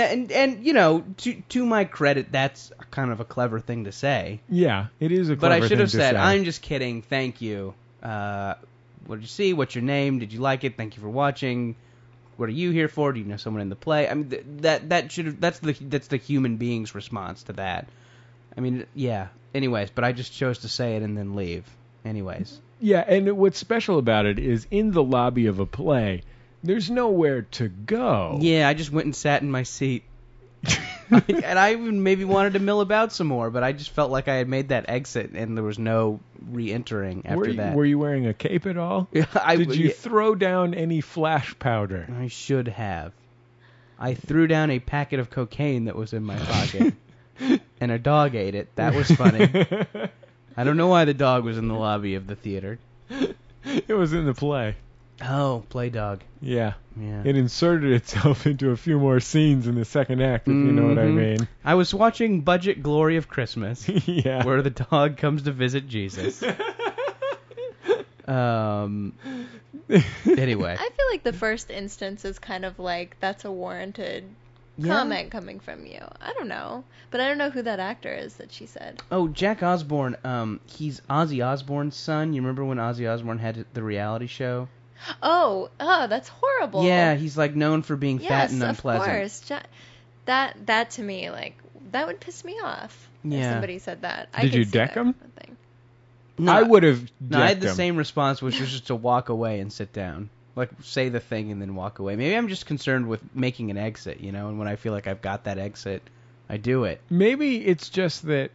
to my credit, that's kind of a clever thing to say. Yeah, it is a clever thing to say. But I should have said, I'm just kidding. Thank you. What did you see? What's your name? Did you like it? Thank you for watching. What are you here for? Do you know someone in the play? I mean, that's the human being's response to that. I mean, yeah. Anyways, but I just chose to say it and then leave. Anyways. Yeah, and what's special about it is in the lobby of a play, there's nowhere to go. Yeah, I just went and sat in my seat. And I even maybe wanted to mill about some more, but I just felt like I had made that exit and there was no re-entering after that. Were you wearing a cape at all? Did you throw down any flash powder? I should have. I threw down a packet of cocaine that was in my pocket, and a dog ate it. That was funny. I don't know why the dog was in the lobby of the theater. It was in the play. Oh, play dog. Yeah. It inserted itself into a few more scenes in the second act, if you know what I mean. I was watching Budget Glory of Christmas, yeah, where the dog comes to visit Jesus. Anyway. I feel like the first instance is kind of like, that's a warranted comment coming from you. I don't know. But I don't know who that actor is that she said. Oh, Jack Osborne. He's Ozzy Osbourne's son. You remember when Ozzy Osbourne had the reality show? Oh, that's horrible. Yeah, he's like known for being fat and unpleasant. Yes, of course. That to me, like, that would piss me off if somebody said that. Did you deck him? No, I would have. No, I had the same response, which was just to walk away and sit down. Like, say the thing and then walk away. Maybe I'm just concerned with making an exit, and when I feel like I've got that exit, I do it. Maybe it's just this,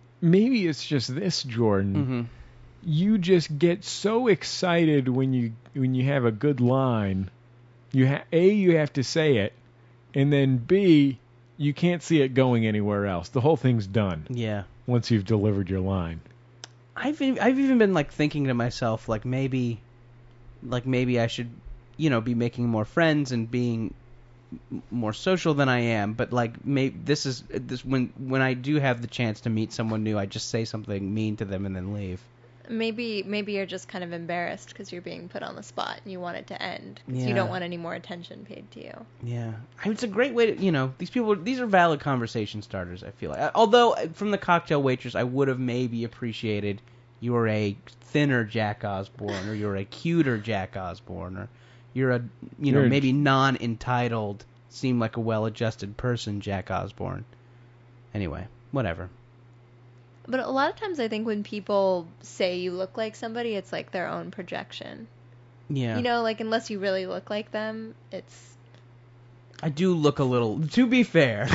Jordan. Mm-hmm. You just get so excited when you have a good line. You have to say it, and then B, you can't see it going anywhere else. The whole thing's done. Yeah. Once you've delivered your line. I've even been like thinking to myself, like maybe I should, be making more friends and being more social than I am. But like, maybe this when I do have the chance to meet someone new, I just say something mean to them and then leave. Maybe you're just kind of embarrassed because you're being put on the spot and you want it to end because you don't want any more attention paid to you. Yeah, it's a great way to, these are valid conversation starters, I feel like. Although, from the cocktail waitress, I would have maybe appreciated you're a thinner Jack Osborne, or you're a cuter Jack Osborne, or you're a, maybe non-entitled, seem like a well-adjusted person Jack Osborne. Anyway, whatever. But a lot of times I think when people say you look like somebody, it's like their own projection. Yeah. Like unless you really look like them, it's... I do look a little... To be fair,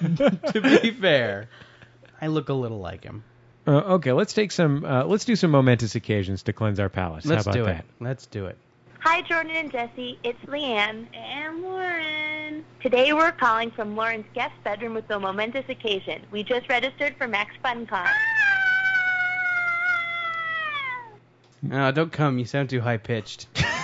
I look a little like him. Okay, let's do some momentous occasions to cleanse our palates. Let's How about do that? it. Let's do it. Hi, Jordan and Jesse. It's Leanne. And Lauren. Today we're calling from Lauren's guest bedroom with a momentous occasion. We just registered for Max FunCon. No, don't come. You sound too high-pitched.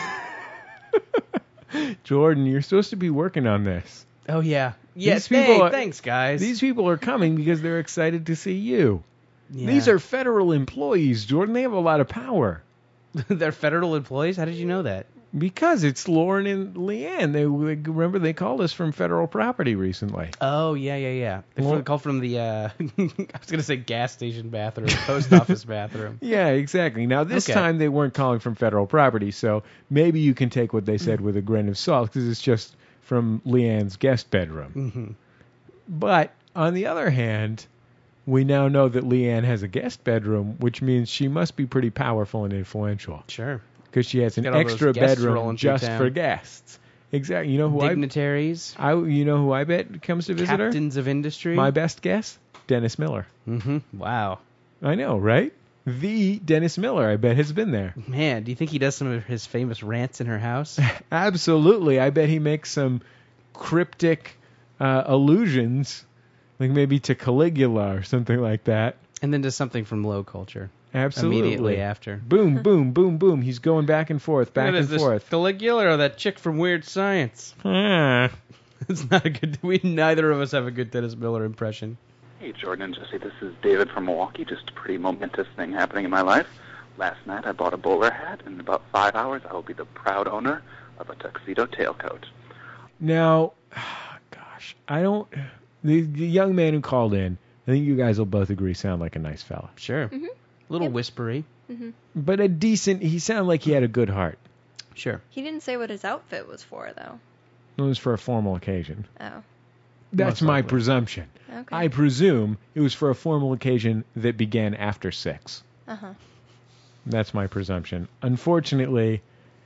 Jordan, you're supposed to be working on this. Oh, yeah. Yes, thanks, guys. These people are coming because they're excited to see you. Yeah. These are federal employees, Jordan. They have a lot of power. They're federal employees? How did you know that? Because it's Lauren and Leanne. Remember they called us from federal property recently. Oh, yeah. They Well- called from the, I was going to say gas station bathroom, post office bathroom. Yeah, exactly. Now, this Okay. time they weren't calling from federal property, so maybe you can take what they said with a grain of salt, because it's just from Leanne's guest bedroom. Mm-hmm. But, on the other hand, we now know that Leanne has a guest bedroom, which means she must be pretty powerful and influential, Sure. because she has an Got all those extra guests bedroom rolling through just town. for guests. Exactly. You know who Dignitaries, you know who I bet comes to visit her? captains of industry. My best guess? Dennis Miller. Mm-hmm. Wow. I know, right? The Dennis Miller, I bet, has been there. Man, do you think he does some of his famous rants in her house? Absolutely. I bet he makes some cryptic allusions, like maybe to Caligula or something like that. And then does something from Low Culture. Absolutely. Immediately after. Boom, boom, boom, boom. He's going back and forth, back and forth. Caligula or that chick from Weird Science. Ah. It's not a good. Neither of us have a good Dennis Miller impression. Hey, Jordan and Jesse, this is David from Milwaukee. Just a pretty momentous thing happening in my life. Last night I bought a bowler hat, and in about 5 hours I will be the proud owner of a tuxedo tailcoat. Now, gosh, I don't... The young man who called in, I think you guys will both agree, sound like a nice fella. Sure. Mm-hmm. A little whispery. Mm-hmm. But he sounded like he had a good heart. Sure. He didn't say what his outfit was for, though. It was for a formal occasion. Oh. That's Most my likely. presumption. Okay. I presume it was for a formal occasion that began after 6. Uh-huh. That's my presumption. Unfortunately,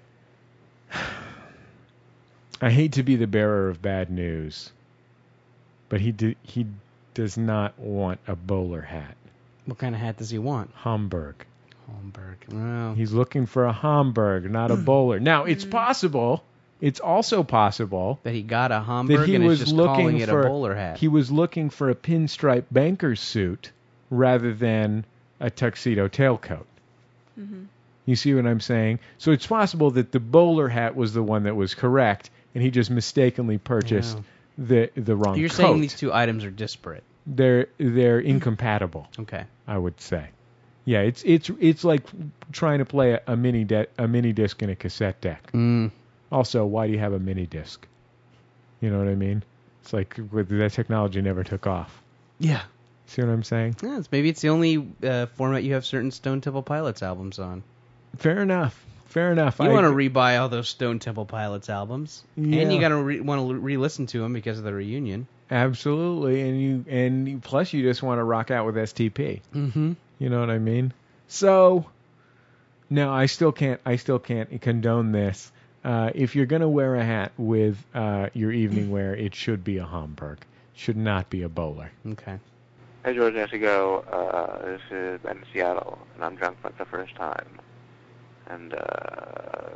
I hate to be the bearer of bad news, but he does not want a bowler hat. What kind of hat does he want? Hamburg. Homburg. Well, He's looking for a Hamburg, not a bowler. Now, it's possible. It's also possible that he got a Homburg that he and was is just looking calling it for a bowler hat. he was looking for a pinstripe banker's suit rather than a tuxedo tailcoat. Mm-hmm. You see what I'm saying? So it's possible that the bowler hat was the one that was correct, and he just mistakenly purchased the wrong You're coat. saying these two items are disparate. They're incompatible. Okay. I would say. Yeah, it's like trying to play a mini disc in a cassette deck. Mm. Also, why do you have a mini disc? You know what I mean? It's like that technology never took off. Yeah. See what I'm saying? Yeah, maybe it's the only format you have certain Stone Temple Pilots albums on. Fair enough. Fair enough. You want to rebuy all those Stone Temple Pilots albums, Yeah. and you got to want to re-listen to them because of the reunion. Absolutely, and you plus you just want to rock out with STP. Mm-hmm. You know what I mean? So, no, I still can't condone this. If you're gonna wear a hat with your evening wear, it should be a Homburg. Should not be a bowler. Okay. Hey, George, I have to go. This is Ben in Seattle, and I'm drunk for the first time. And a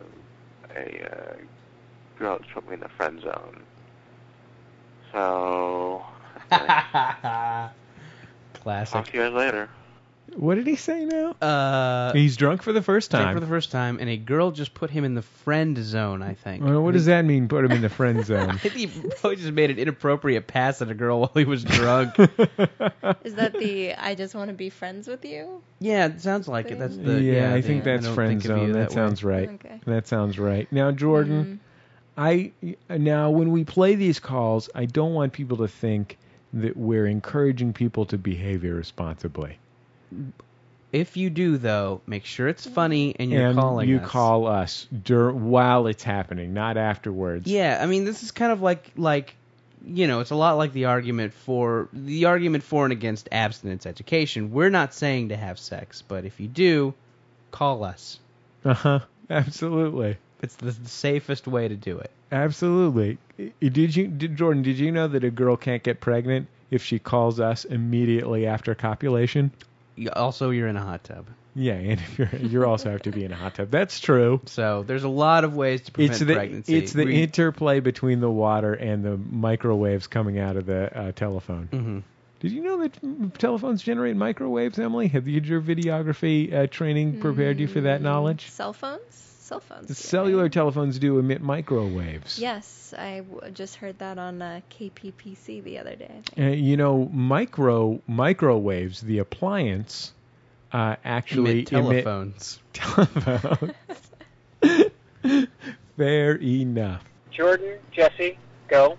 girl just put me in the friend zone. So, Classic. talk to you guys later. What did he say now? He's drunk for the first Drunk time. for the first time, and a girl just put him in the friend zone, I think. Well, what does that mean? Put him in the friend zone. I think he probably just made an inappropriate pass at a girl while he was drunk. Is that the I just want to be friends with you? Yeah, it sounds like it. That's the I think that's don't friend think of you zone. That way. sounds right. Okay. That sounds right. Now, Jordan, now when we play these calls, I don't want people to think that we're encouraging people to behave irresponsibly. If you do, though, make sure it's funny and you're calling you us. call us while it's happening, not afterwards. Yeah, I mean, this is kind of like you know, it's a lot like the argument for and against abstinence education. We're not saying to have sex, but if you do, call us. Absolutely. It's the safest way to do it. Absolutely. Jordan, did you know that a girl can't get pregnant if she calls us immediately after copulation? Also, you're in a hot tub. Yeah, and if you also have to be in a hot tub. That's true. So there's a lot of ways to prevent pregnancy. It's the interplay between the water and the microwaves coming out of the telephone. Mm-hmm. Did you know that telephones generate microwaves, Emily? Have you your videography training prepared you for that knowledge? Cell phones? Cell phones. The cellular telephones do emit microwaves. Yes, I just heard that on KPPC the other day. You know, microwaves, the appliance, actually telephones. Telephones. Fair enough. Jordan, Jesse, go.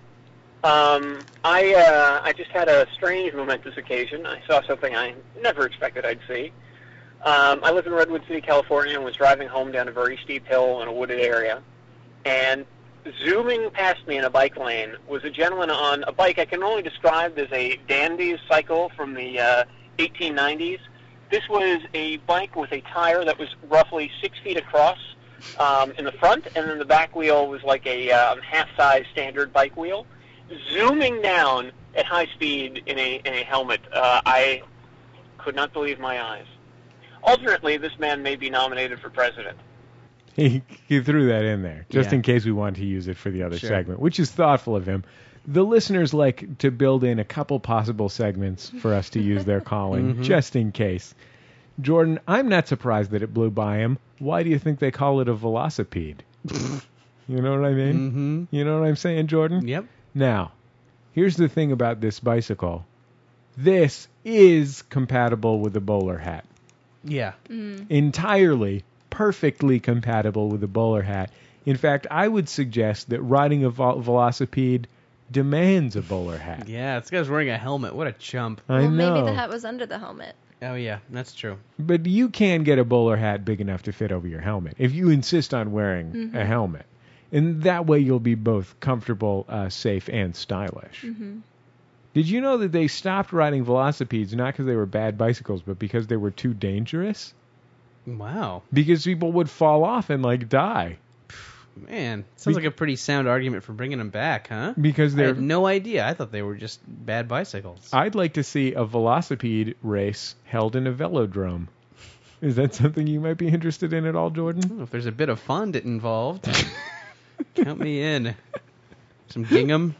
I just had a strange, momentous occasion. I saw something I never expected I'd see. I live in Redwood City, California, and was driving home down a very steep hill in a wooded area. And zooming past me in a bike lane was a gentleman on a bike I can only describe as a dandy cycle from the 1890s. This was a bike with a tire that was roughly 6 feet across in the front, and then the back wheel was like a half-size standard bike wheel. Zooming down at high speed in a helmet, I could not believe my eyes. Alternately, this man may be nominated for president. He threw that in there, just Yeah. in case we wanted to use it for the other Sure. segment, which is thoughtful of him. The listeners like to build in a couple possible segments for us to use their calling, just in case. Jordan, I'm not surprised that it blew by him. Why do you think they call it a velocipede? You know what I mean? Mm-hmm. You know what I'm saying, Jordan? Yep. Now, here's the thing about this bicycle. This is compatible with a bowler hat. Yeah. Entirely, perfectly compatible with a bowler hat. In fact, I would suggest that riding a velocipede demands a bowler hat. Yeah, this guy's wearing a helmet. What a chump. I Well, know. maybe the hat was under the helmet. Oh, yeah, that's true. But you can get a bowler hat big enough to fit over your helmet if you insist on wearing a helmet. And that way you'll be both comfortable, safe, and stylish. Did you know that they stopped riding velocipedes not because they were bad bicycles, but because they were too dangerous? Wow. Because people would fall off and, like, die. Man, sounds like a pretty sound argument for bringing them back, huh? Because I they're... had no idea. I thought they were just bad bicycles. I'd like to see a velocipede race held in a velodrome. Is that something you might be interested in at all, Jordan? If there's a bit of fun involved, count me in. Some gingham.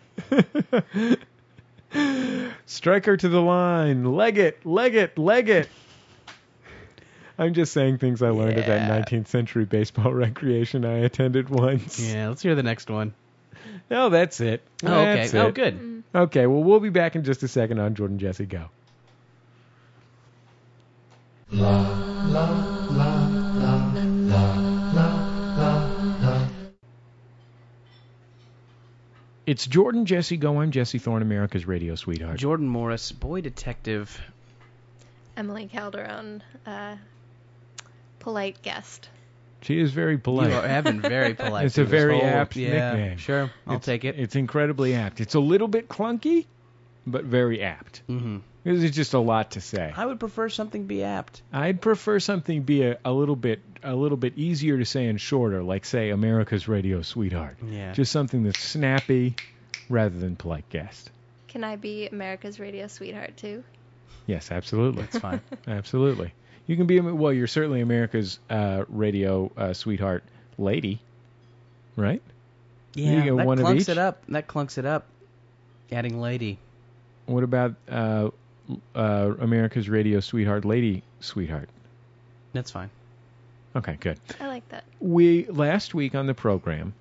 Striker to the line. Leg it, leg it, leg it. I'm just saying things I learned at that 19th century baseball recreation I attended once. Yeah, let's hear the next one. No, that's it. Oh, okay. That's Oh, it. good. Okay, well, we'll be back in just a second on Jordan Jesse Go. It's Jordan Jesse Go. I'm Jesse Thorne, America's radio sweetheart. Jordan Morris, boy detective. Emily Calderon, polite guest. She is very polite. You have been very polite. It's through a this very whole- apt yeah, nickname. Sure, I'll take it. It's incredibly apt. It's a little bit clunky, but very apt. Mm-hmm. Because it's just a lot to say. I would prefer something be apt. I'd prefer something be a little bit easier to say and shorter, like say America's radio sweetheart. Yeah. Just something that's snappy rather than polite guest. Can I be America's radio sweetheart too? Yes, absolutely. That's fine. Absolutely. You can be you're certainly America's radio sweetheart lady, right? Yeah, You get that one of clunks each? it up. That clunks it up. Adding lady. What about America's radio sweetheart lady sweetheart? That's fine. Okay, good. I like that. We last week on the program,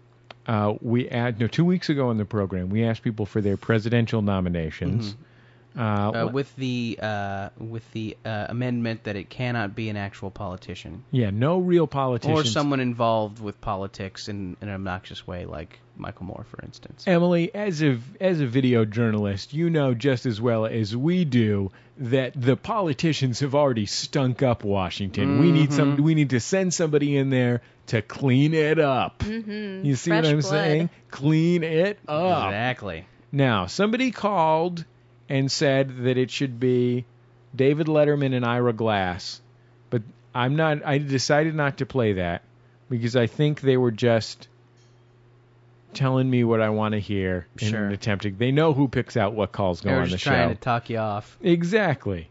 2 weeks ago on the program, we asked people for their presidential nominations. With the amendment that it cannot be an actual politician. Yeah, no real politicians. Or someone involved with politics in an obnoxious way, like Michael Moore, for instance. Emily, as a video journalist, you know just as well as we do that the politicians have already stunk up Washington. Mm-hmm. We need to send somebody in there to clean it up. Mm-hmm. You see Fresh what I'm blood. saying? Clean it up. Exactly. Now, somebody called and said that it should be David Letterman and Ira Glass, but I decided not to play that because I think they were just telling me what I want to hear in Sure. an attempt. They know who picks out what calls go They were on the just show. trying to talk you off. Exactly.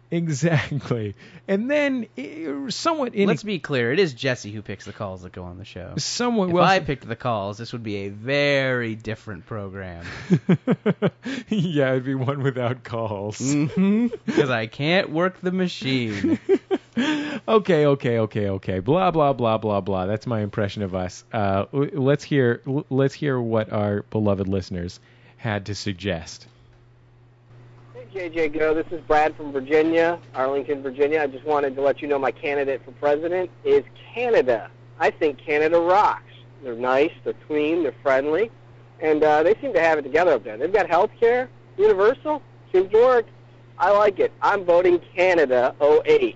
And then somewhat Let's be clear. It is Jesse who picks the calls that go on the show. somewhat If well I picked the calls, this would be a very different program. yeah, it'd be one without calls. Because I can't work the machine. Okay. Blah blah blah blah blah. That's my impression of us. Let's hear what our beloved listeners had to suggest. Hey, JJ Go. This is Brad from Virginia, Arlington, Virginia. I just wanted to let you know my candidate for president is Canada. I think Canada rocks. They're nice, they're clean, they're friendly, and they seem to have it together up there. They've got health care, universal, seems to work. I like it. I'm voting Canada 08.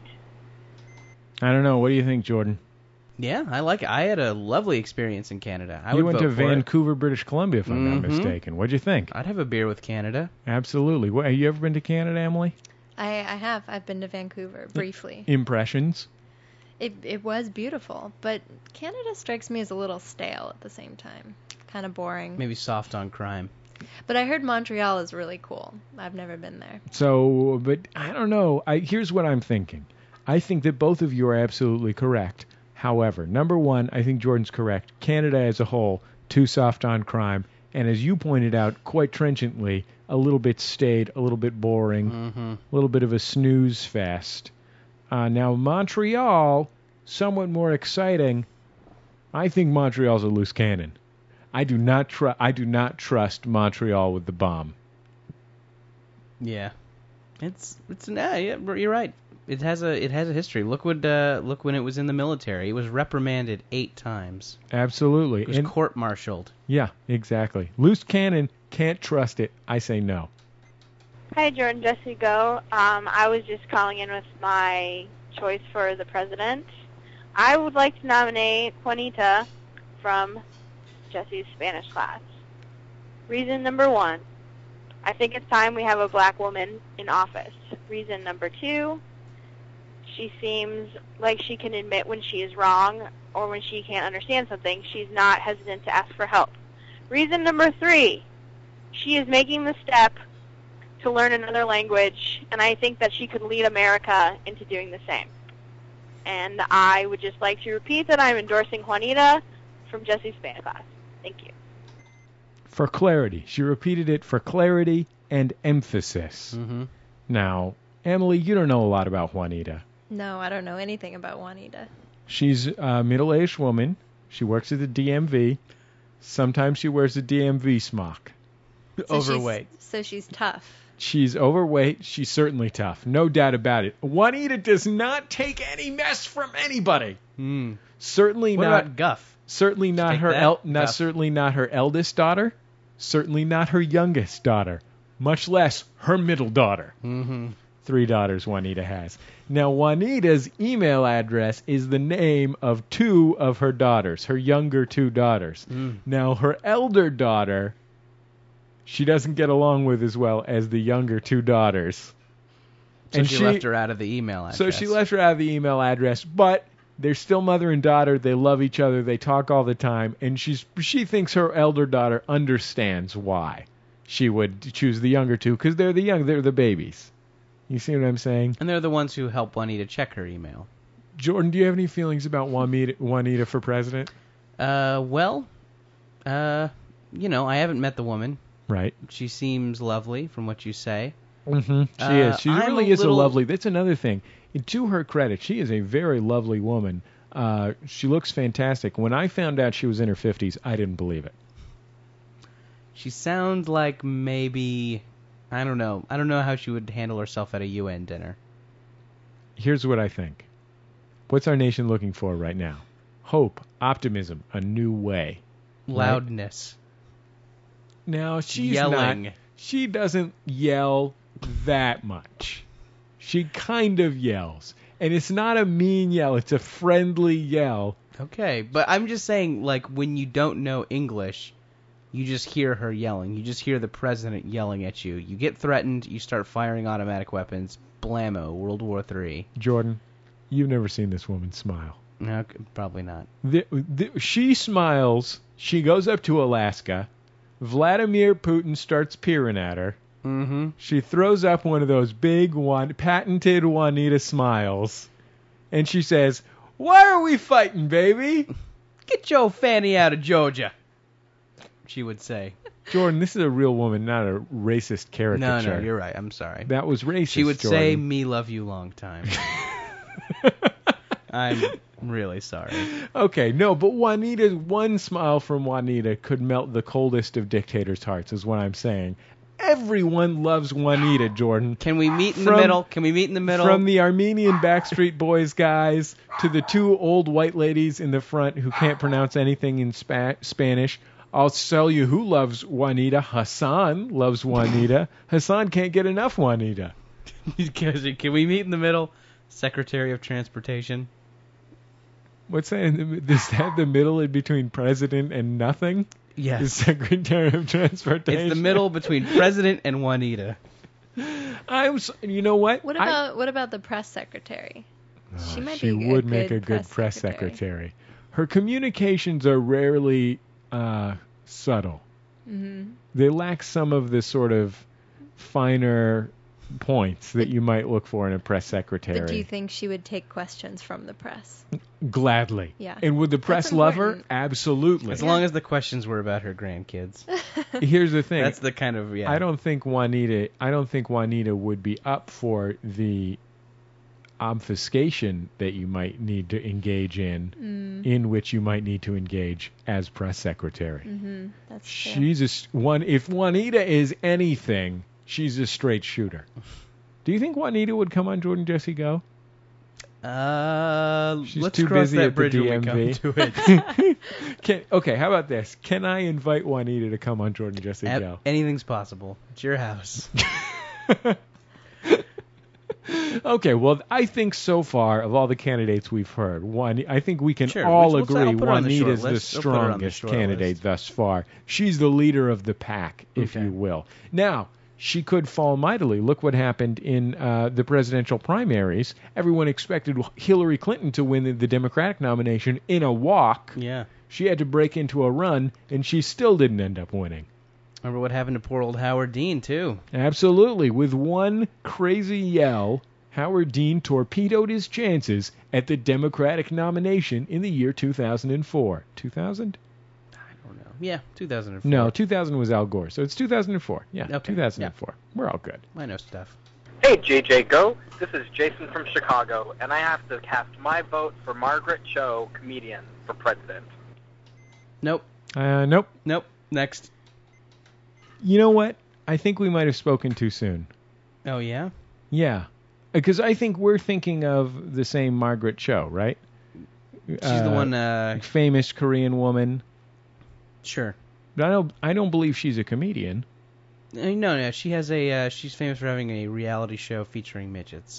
I don't know. What do you think, Jordan? Yeah, I like it. I had a lovely experience in Canada. I You would went to vote for it. Vancouver, British Columbia, if I'm not mistaken. What'd you think? I'd have a beer with Canada. Absolutely. Have you ever been to Canada, Emily? I have. I've been to Vancouver briefly. Impressions? It was beautiful, but Canada strikes me as a little stale at the same time. Kind of boring. Maybe soft on crime. But I heard Montreal is really cool. I've never been there. So, but I don't know. Here's what I'm thinking. I think that both of you are absolutely correct. However, number one, I think Jordan's correct. Canada as a whole, too soft on crime. And as you pointed out, quite trenchantly, a little bit staid, a little bit boring, a little bit of a snooze fest. Now, Montreal, somewhat more exciting. I think Montreal's a loose cannon. I do not trust Montreal with the bomb. Yeah, yeah, you're right. It has a history. Look when it was in the military. It was reprimanded 8 times. Absolutely. It was court-martialed. Yeah, exactly. Loose cannon, can't trust it. I say no. Hi, Jordan, Jesse Go. I was just calling in with my choice for the president. I would like to nominate Juanita from Jesse's Spanish class. Reason number 1, I think it's time we have a black woman in office. Reason number 2, she seems like she can admit when she is wrong or when she can't understand something. She's not hesitant to ask for help. Reason number 3, she is making the step to learn another language, and I think that she could lead America into doing the same. And I would just like to repeat that I'm endorsing Juanita from Jesse's Spanish class. Thank you. For clarity. She repeated it for clarity and emphasis. Now, Emily, you don't know a lot about Juanita. No, I don't know anything about Juanita. She's a middle-aged woman. She works at the DMV. Sometimes she wears a DMV smock. Overweight. So she's tough. She's overweight. She's certainly tough. No doubt about it. Juanita does not take any mess from anybody. Certainly What not. about Guff? Certainly not Take her. that, Guff. Certainly not her eldest daughter. Certainly not her youngest daughter. Much less her middle daughter. 3 daughters Juanita has. Now, Juanita's email address is the name of 2 of her daughters, her younger 2 daughters. Now, her elder daughter, she doesn't get along with as well as the younger 2 daughters. So she left her out of the email address. So she left her out of the email address, but they're still mother and daughter. They love each other. They talk all the time, and she thinks her elder daughter understands why she would choose the younger 2, because they're the babies. You see what I'm saying? And they're the ones who help Juanita check her email. Jordan, do you have any feelings about Juanita for president? Well, you know, I haven't met the woman. Right. She seems lovely from what you say. She is. She I'm really a is a little- lovely. That's another thing. And to her credit, she is a very lovely woman. She looks fantastic. When I found out she was in her 50s, I didn't believe it. She sounds like maybe, I don't know how she would handle herself at a UN dinner. Here's what I think. What's our nation looking for right now? Hope, optimism, a new way. Loudness. Right? Now, she's Yelling. not. She doesn't yell that much. She kind of yells. And it's not a mean yell. It's a friendly yell. Okay, but I'm just saying, like, when you don't know English, you just hear her yelling. You just hear the president yelling at you. You get threatened, you start firing automatic weapons. Blammo, World War III. Jordan, you've never seen this woman smile. No, probably not. She smiles. She goes up to Alaska. Vladimir Putin starts peering at her. She throws up one of those big patented Juanita smiles. And she says, "Why are we fighting, baby? Get your fanny out of Georgia," she would say. Jordan, this is a real woman, not a racist caricature. No, you're right. I'm sorry. That was racist, She would Jordan. say, "Me love you long time." I'm really sorry. Okay, no, but one smile from Juanita could melt the coldest of dictators' hearts, is what I'm saying. Everyone loves Juanita, Jordan. Can we meet in the middle? Can we meet in the middle? From the Armenian Backstreet Boys guys to the two old white ladies in the front who can't pronounce anything in Spanish. I'll tell you who loves Juanita. Hassan loves Juanita. Hassan can't get enough Juanita. Can we meet in the middle? Secretary of Transportation. What's that? Is that the middle in between president and nothing? Yes. The Secretary of Transportation. It's the middle between president and Juanita. You know what? What about the press secretary? She might she be would make a good press secretary. Her communications are rarely subtle. Mm-hmm. They lack some of the sort of finer points that you might look for in a press secretary. But do you think she would take questions from the press? Gladly. Yeah. And would the press love her? Absolutely. As long as the questions were about her grandkids. Here's the thing. That's the kind of, I don't think Juanita would be up for the obfuscation that you might need to engage in which you might need to engage as press secretary. Mm-hmm. That's She's if Juanita is anything, she's a straight shooter. Do you think Juanita would come on Jordan Jesse Go? She's let's too cross busy that at the bridge when we DMV. come to it. Okay, how about this? Can I invite Juanita to come on Jordan Jesse Go? Anything's possible. It's your house. Okay, well, I think so far of all the candidates we've heard, I think we can Sure, all we'll agree short Juanita's the list. We'll put her on the strongest short candidate list. thus far. She's the leader of the pack, if you will. Now, she could fall mightily. Look what happened in the presidential primaries. Everyone expected Hillary Clinton to win the Democratic nomination in a walk. Yeah. She had to break into a run, and she still didn't end up winning. Remember what happened to poor old Howard Dean, too. Absolutely. With one crazy yell, Howard Dean torpedoed his chances at the Democratic nomination in the year 2004. 2000? I don't know. Yeah, 2004. No, 2000 was Al Gore, so it's 2004. Yeah, Okay. 2004. We're all good. I know stuff. Hey, JJ Go. This is Jason from Chicago, and I have to cast my vote for Margaret Cho, comedian, for president. Nope. Nope. Nope. Next. You know what? I think we might have spoken too soon. Oh, yeah? Yeah. Because I think we're thinking of the same Margaret Cho, right? She's the one... famous Korean woman. Sure. But I don't believe she's a comedian. No, she has she's famous for having a reality show featuring midgets.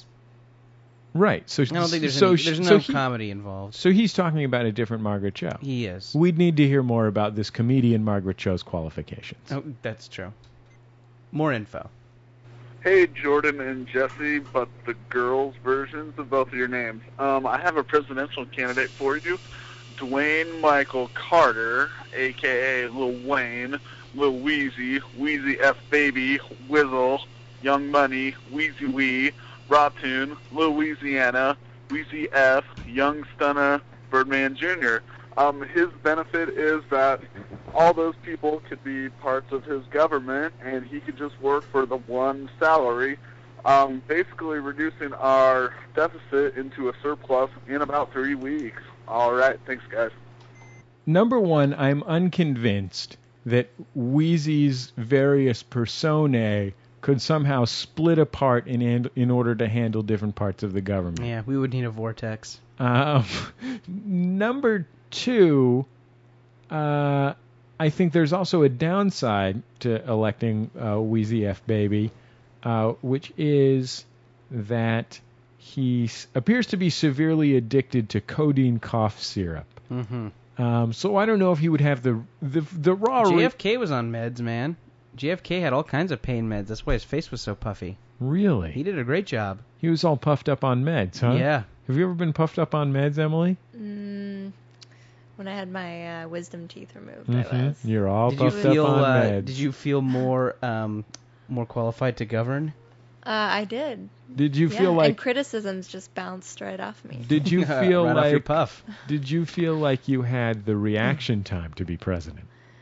Right. So I don't think there's no comedy involved. So he's talking about a different Margaret Cho. He is. We'd need to hear more about this comedian Margaret Cho's qualifications. Oh, that's true. More info. Hey, Jordan and Jesse, but the girls' versions of both of your names. I have a presidential candidate for you, Dwayne Michael Carter, a.k.a. Lil Wayne, Lil Weezy, Weezy F Baby, Wizzle, Young Money, Weezy Wee, Rawtoon, Lil Louisiana, Weezy F, Young Stunna, Birdman Jr. His benefit is that all those people could be parts of his government, and he could just work for the one salary, basically reducing our deficit into a surplus in about 3 weeks. All right, thanks, guys. Number one, I'm unconvinced that Wheezy's various personae could somehow split apart in order to handle different parts of the government. Yeah, we would need a vortex. Number two, I think there's also a downside to electing Weezy F Baby, which is that he appears to be severely addicted to codeine cough syrup. Mm-hmm. So I don't know if he would have the raw... JFK was on meds, man. JFK had all kinds of pain meds. That's why his face was so puffy. Really? He did a great job. He was all puffed up on meds, huh? Yeah. Have you ever been puffed up on meds, Emily? When I had my wisdom teeth removed, I was. You're all puffed up on meds. Did you feel more qualified to govern? I did. Did you feel like... And criticisms just bounced right off me. Did you feel right like... off your puff. Did you feel like you had the reaction time to be president?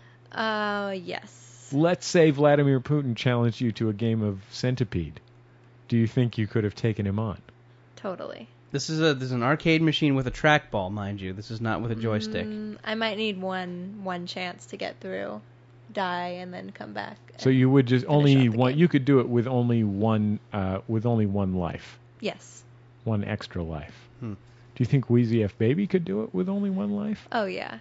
Yes. Let's say Vladimir Putin challenged you to a game of Centipede. Do you think you could have taken him on? Totally. This is an arcade machine with a trackball, mind you. This is not with a joystick. I might need one chance to get through. die and then come back. So you would just finish only off need the one. game. You could do it with only one life, Yes. one extra life. Hmm. Do you think Wheezy F Baby could do it with only one life? Oh yeah.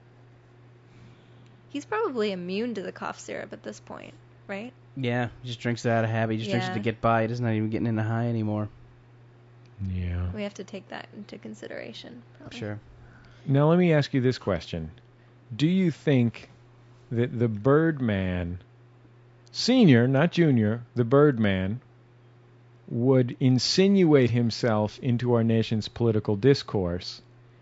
He's probably immune to the cough syrup at this point, right? Yeah, he just drinks it out of habit. He just drinks it Yeah. to get by. He's not even getting in the high anymore. Yeah. We have to take that into consideration. Probably. Sure. Now let me ask you this question: do you think that the Birdman, Senior, not Junior, the Birdman, would insinuate himself into our nation's political discourse?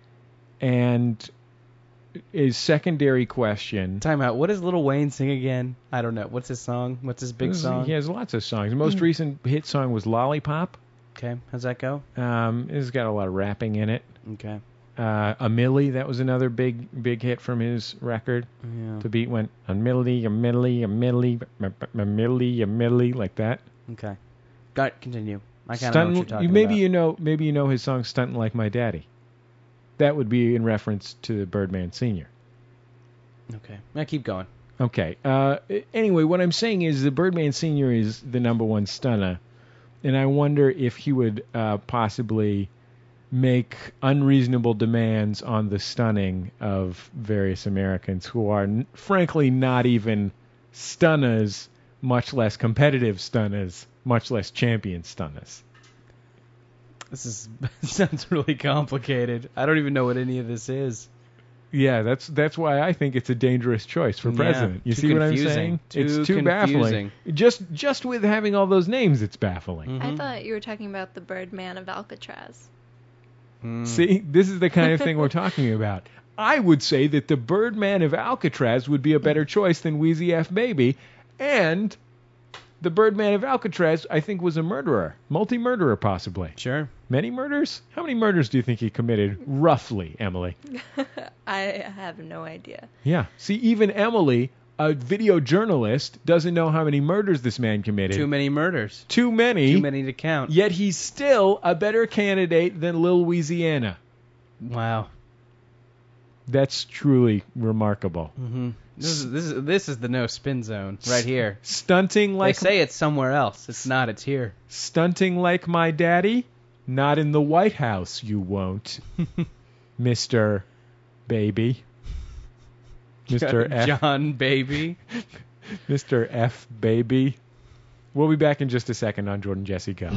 And a secondary question. Time out. What does Lil Wayne sing again? I don't know. What's his song? What's his big song? He has lots of songs. The most recent hit song was Lollipop. Okay. How's that go? It's got a lot of rapping in it. Okay. A Millie, that was another big hit from his record. Yeah. The beat went a Millie, a Millie, a Millie, a Millie, a Millie, like that. Okay. Got it. Continue. I kind of know what you're talking maybe about. maybe you know his song "Stuntin' Like My Daddy." That would be in reference to Birdman Senior. Okay. Now keep going. Okay. Anyway, what I'm saying is the Birdman Senior is the number one stunner, and I wonder if he would possibly make unreasonable demands on the stunning of various Americans who are, frankly, not even stunners, much less competitive stunners, much less champion stunners. This sounds really complicated. I don't even know what any of this is. Yeah, that's why I think it's a dangerous choice for president. You too see what I'm confusing. saying? It's Too too baffling. Just with having all those names, it's baffling. I thought you were talking about the Birdman of Alcatraz. See, this is the kind of thing we're talking about. I would say that the Birdman of Alcatraz would be a better choice than Wheezy F Baby, and the Birdman of Alcatraz, I think, was a murderer, multi-murderer possibly. Sure. Many murders? How many murders do you think he committed, roughly, Emily? I have no idea. Yeah. See, even Emily, a video journalist, doesn't know how many murders this man committed. Too many murders. Too many. Too many to count. Yet he's still a better candidate than Lil Louisiana. Wow. That's truly remarkable. Mm-hmm. This is the no spin zone right here. Stunting like... They say it's somewhere else. It's not. It's here. Stunting like my daddy? Not in the White House, you won't. Mr. Baby. Mr. F. John Baby. Mr. F. Baby. We'll be back in just a second on Jordan Jesse Go.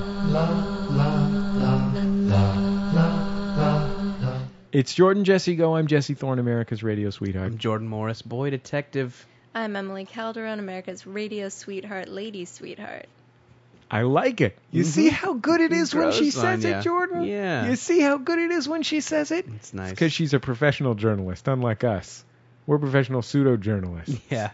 It's Jordan Jesse Go. I'm Jesse Thorne, America's radio sweetheart. I'm Jordan Morris, boy detective. I'm Emily Calderon, America's radio sweetheart, lady sweetheart. I like it. You see how good it is when she says it, Jordan? Yeah. You see how good it is when she says it? It's nice. Because she's a professional journalist, unlike us. We're professional pseudo-journalists. Yeah.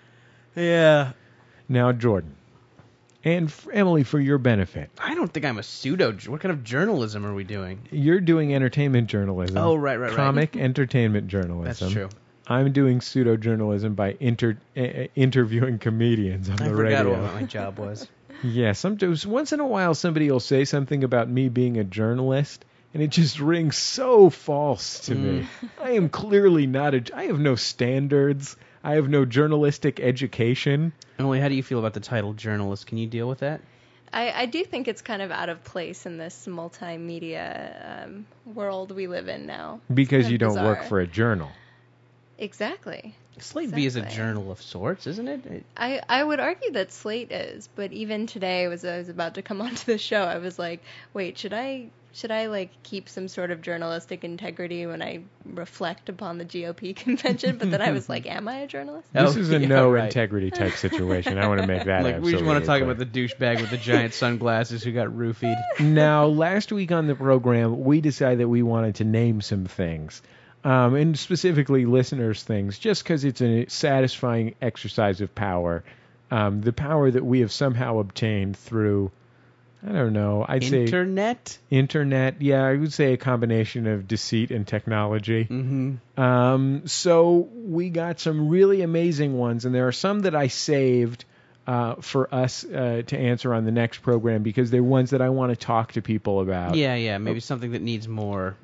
Yeah. Now, Jordan, and Emily, for your benefit. I don't think I'm a pseudo. What kind of journalism are we doing? You're doing entertainment journalism. Oh, right. Comic entertainment journalism. That's true. I'm doing pseudo-journalism by interviewing comedians on the radio. I forgot what my job was. Yeah, sometimes once in a while somebody will say something about me being a journalist, and it just rings so false to me. I am clearly not I have no standards. I have no journalistic education. Emily, how do you feel about the title journalist? Can you deal with that? I do think it's kind of out of place in this multimedia world we live in now. Because you don't bizarre. work for a journal. Exactly. Slate B is a journal of sorts, isn't it? I would argue that Slate is, but even today, as I was about to come onto the show, I was like, wait, should I like keep some sort of journalistic integrity when I reflect upon the GOP convention? But then I was like, am I a journalist? This is a no integrity type situation. I want to make that like we just want to talk about the douchebag with the giant sunglasses who got roofied. Now, last week on the program, we decided that we wanted to name some things. And specifically listeners' things, just because it's a satisfying exercise of power. The power that we have somehow obtained through, I don't know, I'd say... Internet, yeah, I would say a combination of deceit and technology. Mm-hmm. So we got some really amazing ones, and there are some that I saved for us to answer on the next program because they're ones that I want to talk to people about. Yeah, maybe something that needs more...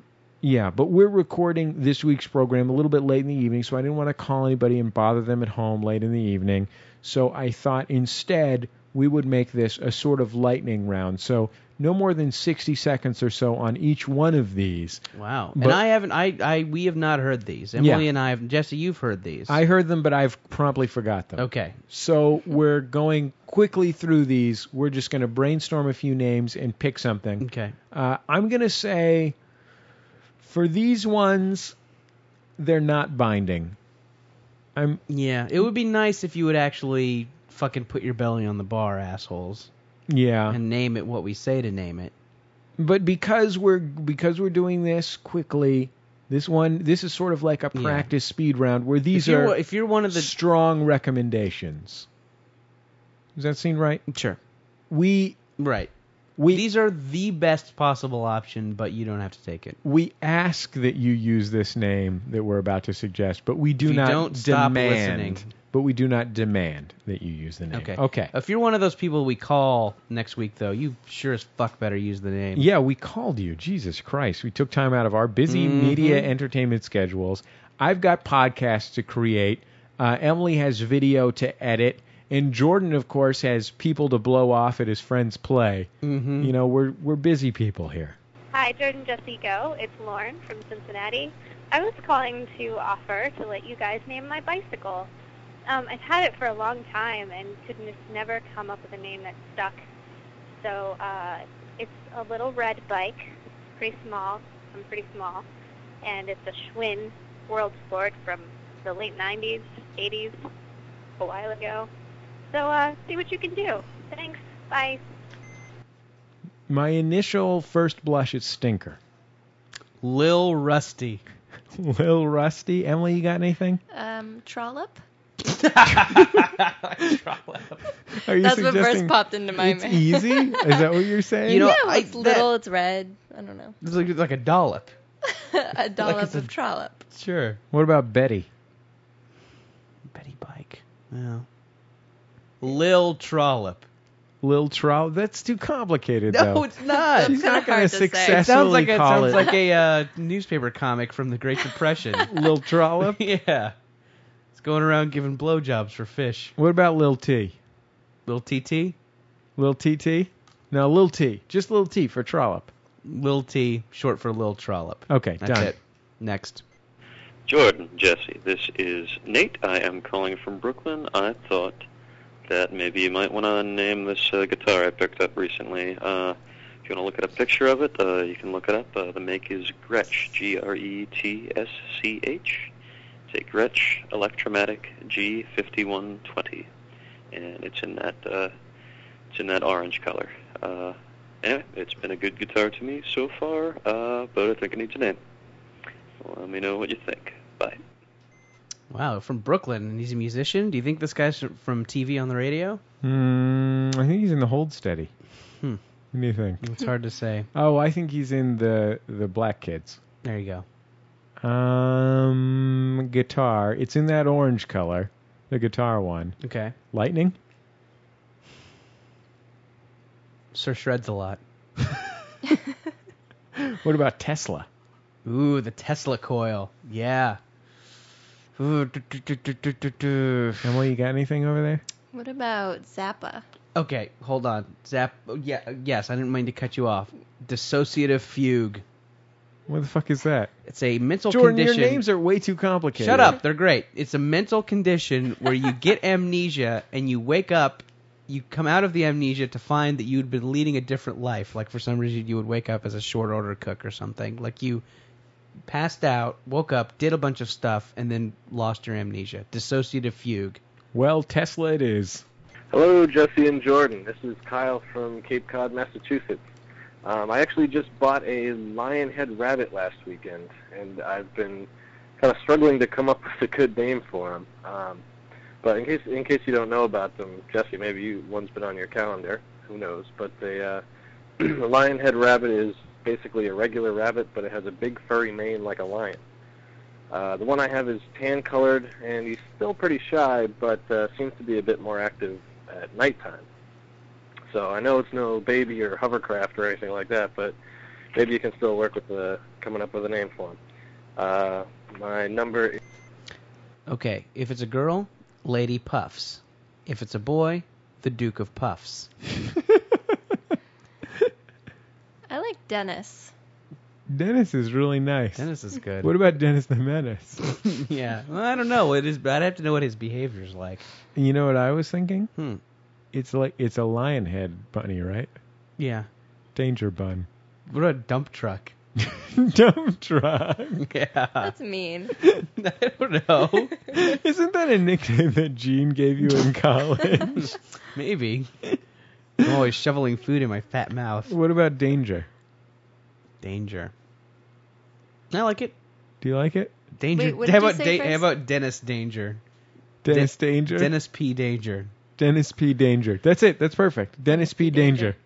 Yeah, but we're recording this week's program a little bit late in the evening, so I didn't want to call anybody and bother them at home late in the evening. So I thought instead we would make this a sort of lightning round. So no more than 60 seconds or so on each one of these. Wow. But and we have not heard these. Emily and I have. Jesse, you've heard these. I heard them, but I've promptly forgot them. Okay. So we're going quickly through these. We're just going to brainstorm a few names and pick something. Okay. I'm going to say for these ones, they're not binding. Yeah, it would be nice if you would actually fucking put your belly on the bar, assholes. Yeah. And name it what we say to name it. But because we're doing this quickly, this is sort of like a practice speed round where these if you're one of the strong recommendations. Does that seem right? Sure. Right. These are the best possible option, but you don't have to take it. We ask that you use this name that we're about to suggest, but we do not don't stop demand. listening. But we do not demand that you use the name. Okay. If you're one of those people we call next week, though, you sure as fuck better use the name. Yeah, we called you. Jesus Christ. We took time out of our busy media entertainment schedules. I've got podcasts to create. Emily has video to edit. And Jordan, of course, has people to blow off at his friend's play. Mm-hmm. You know, we're busy people here. Hi, Jordan, Jesse, Go. It's Lauren from Cincinnati. I was calling to offer to let you guys name my bicycle. I've had it for a long time and could never come up with a name that stuck. So it's a little red bike, pretty small. I'm pretty small. And it's a Schwinn World Sport from the late 90s, 80s, a while ago. So see what you can do. Thanks. Bye. My initial first blush is Stinker. Lil Rusty. Lil Rusty. Emily, you got anything? Trollop? Are you That's what suggesting first popped into my it's mind. easy? Is that what you're saying? You know, yeah, it's little, it's red. I don't know. It's like a dollop. A dollop it's of trollop. Sure. What about Betty? Betty Bike. Yeah. Lil Trollop. Lil Trollop? That's too complicated, No, though. it's not. She's not going to successfully It sounds like call a newspaper comic from the Great Depression. Lil Trollop? Yeah. It's going around giving blowjobs for fish. What about Lil T? Lil TT? Lil TT? No, Lil T. Just Lil T for Trollop. Lil T, short for Lil Trollop. Okay, That's done. it. Next. Jordan, Jesse, this is Nate. I am calling from Brooklyn. I thought that maybe you might want to name this guitar I picked up recently. If you want to look at a picture of it, you can look it up. The make is Gretsch, G-R-E-T-S-C-H. It's a Gretsch Electromatic G5120, and it's in that orange color. Anyway, it's been a good guitar to me so far, but I think it needs a name. Let me know what you think. Bye. Wow, from Brooklyn, and he's a musician? Do you think this guy's from TV on the radio? I think he's in the Hold Steady. What do you think? It's hard to say. Oh, I think he's in the Black Kids. There you go. Guitar. It's in that orange color, the guitar one. Okay. Lightning? Sir Shreds a lot. What about Tesla? Ooh, the Tesla coil. Yeah. Ooh, Emily, you got anything over there? What about Zappa? Okay, hold on. Yes, I didn't mean to cut you off. Dissociative fugue. What the fuck is that? It's a mental Jordan, condition. your names are way too complicated. Shut up, they're great. It's a mental condition where you get amnesia and you wake up, you come out of the amnesia to find that you'd been leading a different life. Like for some reason you would wake up as a short order cook or something. Like you passed out, woke up, did a bunch of stuff, and then lost your amnesia. Dissociative fugue. Well, Tesla it is. Hello, Jesse and Jordan. This is Kyle from Cape Cod, Massachusetts. I actually just bought a lionhead rabbit last weekend, and I've been kind of struggling to come up with a good name for him. But in case you don't know about them, Jesse, maybe one's been on your calendar. Who knows? But the lionhead rabbit is basically a regular rabbit, but it has a big furry mane like a lion. The one I have is tan-colored, and he's still pretty shy, but seems to be a bit more active at nighttime. So I know it's no baby or hovercraft or anything like that, but maybe you can still work with coming up with a name for him. My number is... Okay, if it's a girl, Lady Puffs. If it's a boy, the Duke of Puffs. I like Dennis. Dennis is really nice. Dennis is good. What about Dennis the Menace? Yeah, well, I don't know. I'd have to know what his behavior's like. You know what I was thinking? It's a lion head bunny, right? Yeah. Danger Bun. What about Dump Truck? Dump Truck. Yeah. That's mean. I don't know. Isn't that a nickname that Gene gave you in college? Maybe. I'm always shoveling food in my fat mouth. What about Danger? Danger. I like it. Do you like it? Danger. Wait, what how did you about say first? how about Dennis Danger? Dennis Danger? Dennis P. Danger. Dennis P. Danger. That's it. That's perfect. Dennis P. Danger.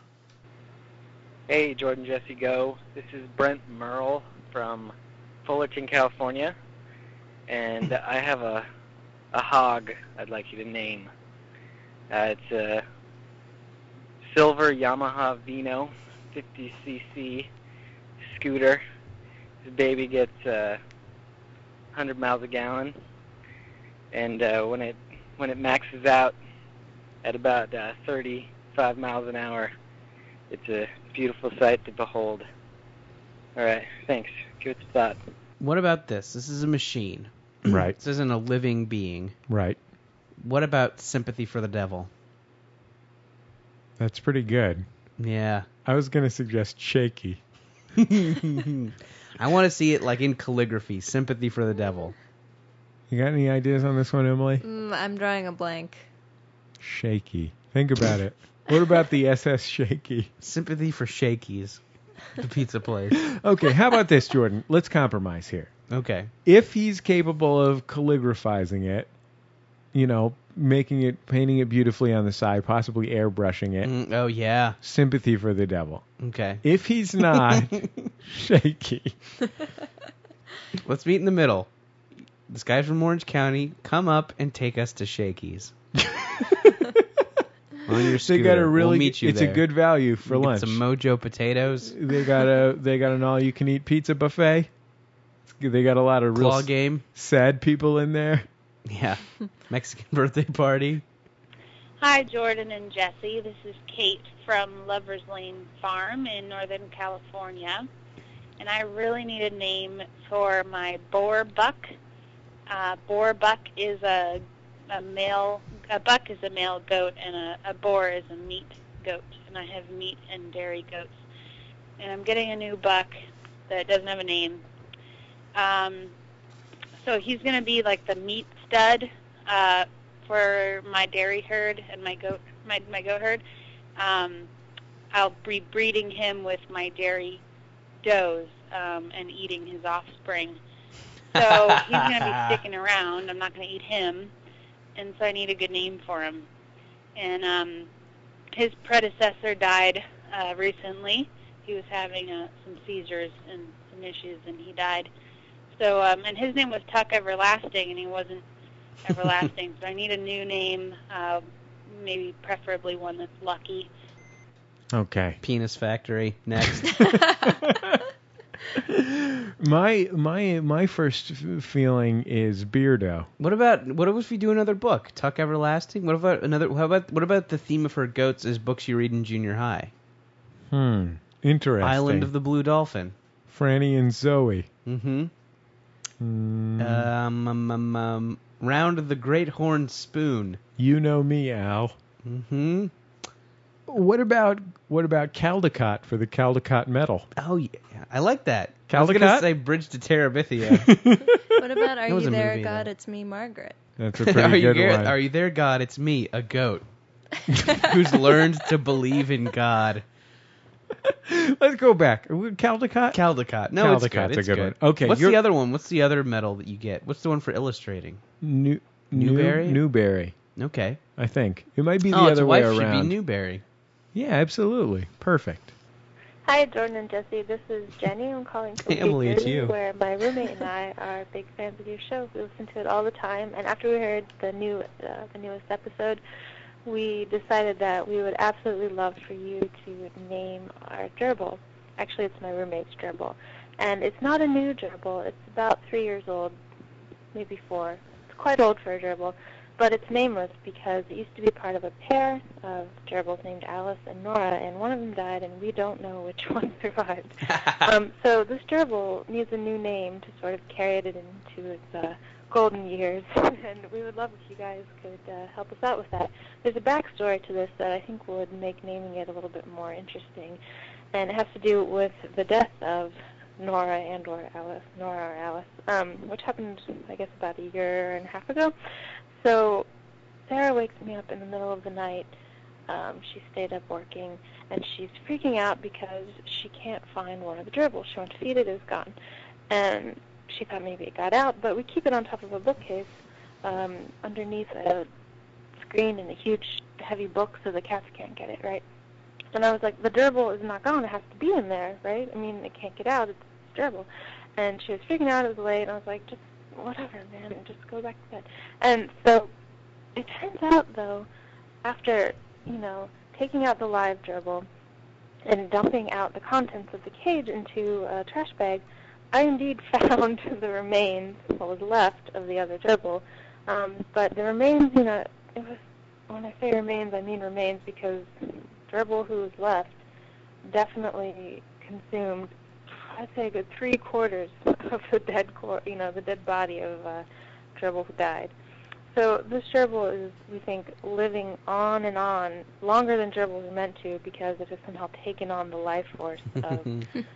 Hey, Jordan Jesse Go. This is Brent Merle from Fullerton, California. And I have a hog I'd like you to name. It's a silver Yamaha Vino 50cc scooter. This baby gets 100 miles a gallon. And when it maxes out at about 35 miles an hour, it's a beautiful sight to behold. All right, thanks. Give it some thought. What about this? This is a machine. Right. This isn't a living being. Right. What about Sympathy for the Devil? That's pretty good. Yeah. I was going to suggest Shaky. I want to see it like in calligraphy. Sympathy for the Devil. You got any ideas on this one, Emily? I'm drawing a blank. Shaky. Think about it. What about the SS Shaky? Sympathy for Shakey's, the pizza place. Okay, how about this, Jordan? Let's compromise here. Okay. If he's capable of calligraphizing it, painting it beautifully on the side, possibly airbrushing it. Oh, yeah. Sympathy for the Devil. Okay. If he's not, Shaky. Let's meet in the middle. This guy's from Orange County. Come up and take us to Shakey's. On your scooter. They got a really. We'll meet you it's there. a good value for lunch. Some Mojo potatoes. They got an all-you-can-eat pizza buffet. They got a lot of real Claw game. Sad people in there. Yeah. Mexican birthday party. Hi, Jordan and Jesse. This is Kate from Lover's Lane Farm in Northern California. And I really need a name for my boar buck. Boar buck is a buck is a male goat, and a boar is a meat goat. And I have meat and dairy goats. And I'm getting a new buck that doesn't have a name. So he's going to be like the meat stud for my dairy herd and my goat herd. I'll be breeding him with my dairy does and eating his offspring. So he's going to be sticking around. I'm not going to eat him. And so I need a good name for him. And his predecessor died recently. He was having some seizures and some issues, and he died. So, and his name was Tuck Everlasting, and he wasn't everlasting. So I need a new name, maybe preferably one that's lucky. Okay. Penis Factory. Next. My first feeling is Beardo. What if we do another book? Tuck Everlasting? What about the theme of her goats as books you read in junior high? Interesting. Island of the Blue Dolphin. Franny and Zoe. Mm-hmm. Round of the Great Horn Spoon. You know me, Al. Mm-hmm. What about Caldecott for the Caldecott medal? Oh yeah, I like that. Caldecott? I was gonna say Bridge to Terabithia. What about Are That was You a There, movie, God? though. It's Me, Margaret. That's a pretty good one. Are you there, God? It's me, a goat, who's learned to believe in God. Let's go back. Caldecott? Caldecott. No, Caldecott's it's good. It's a good good. one. Okay, What's the other one? What's the other medal that you get? What's the one for illustrating? Newberry? Newberry. Okay. I think. It might be the its other way wife around. should be Newberry. Yeah, absolutely. Perfect. Hi, Jordan and Jesse. This is Jenny. I'm calling from Hey, Emily, it's you. where my roommate and I are big fans of your show. We listen to it all the time. And after we heard the newest episode, we decided that we would absolutely love for you to name our gerbil. Actually, it's my roommate's gerbil. And it's not a new gerbil. It's about 3 years old, maybe 4. It's quite old for a gerbil. But it's nameless because it used to be part of a pair of gerbils named Alice and Nora, and one of them died, and we don't know which one survived. So this gerbil needs a new name to sort of carry it into its golden years, and we would love if you guys could help us out with that. There's a backstory to this that I think would make naming it a little bit more interesting, and it has to do with the death of Nora or Alice, which happened, I guess, about a year and a half ago. So Sarah wakes me up in the middle of the night. She stayed up working, and she's freaking out because she can't find one of the gerbils. She went to feed it, it's gone. And she thought maybe it got out, but we keep it on top of a bookcase underneath a screen in a huge, heavy book so the cats can't get it, right? And I was like, the gerbil is not gone. It has to be in there, right? I mean, it can't get out. It's gerbil. And she was freaking out. It was late, and I was like, just whatever, man, just go back to bed. And so it turns out, though, after, taking out the live gerbil and dumping out the contents of the cage into a trash bag, I indeed found the remains, what was left of the other gerbil. But the remains, it was, when I say remains, I mean remains because gerbil who was left definitely consumed, I'd say a good 3/4 of the dead body of gerbil who died. So this gerbil is, we think, living on and on longer than gerbils are meant to because it has somehow taken on the life force of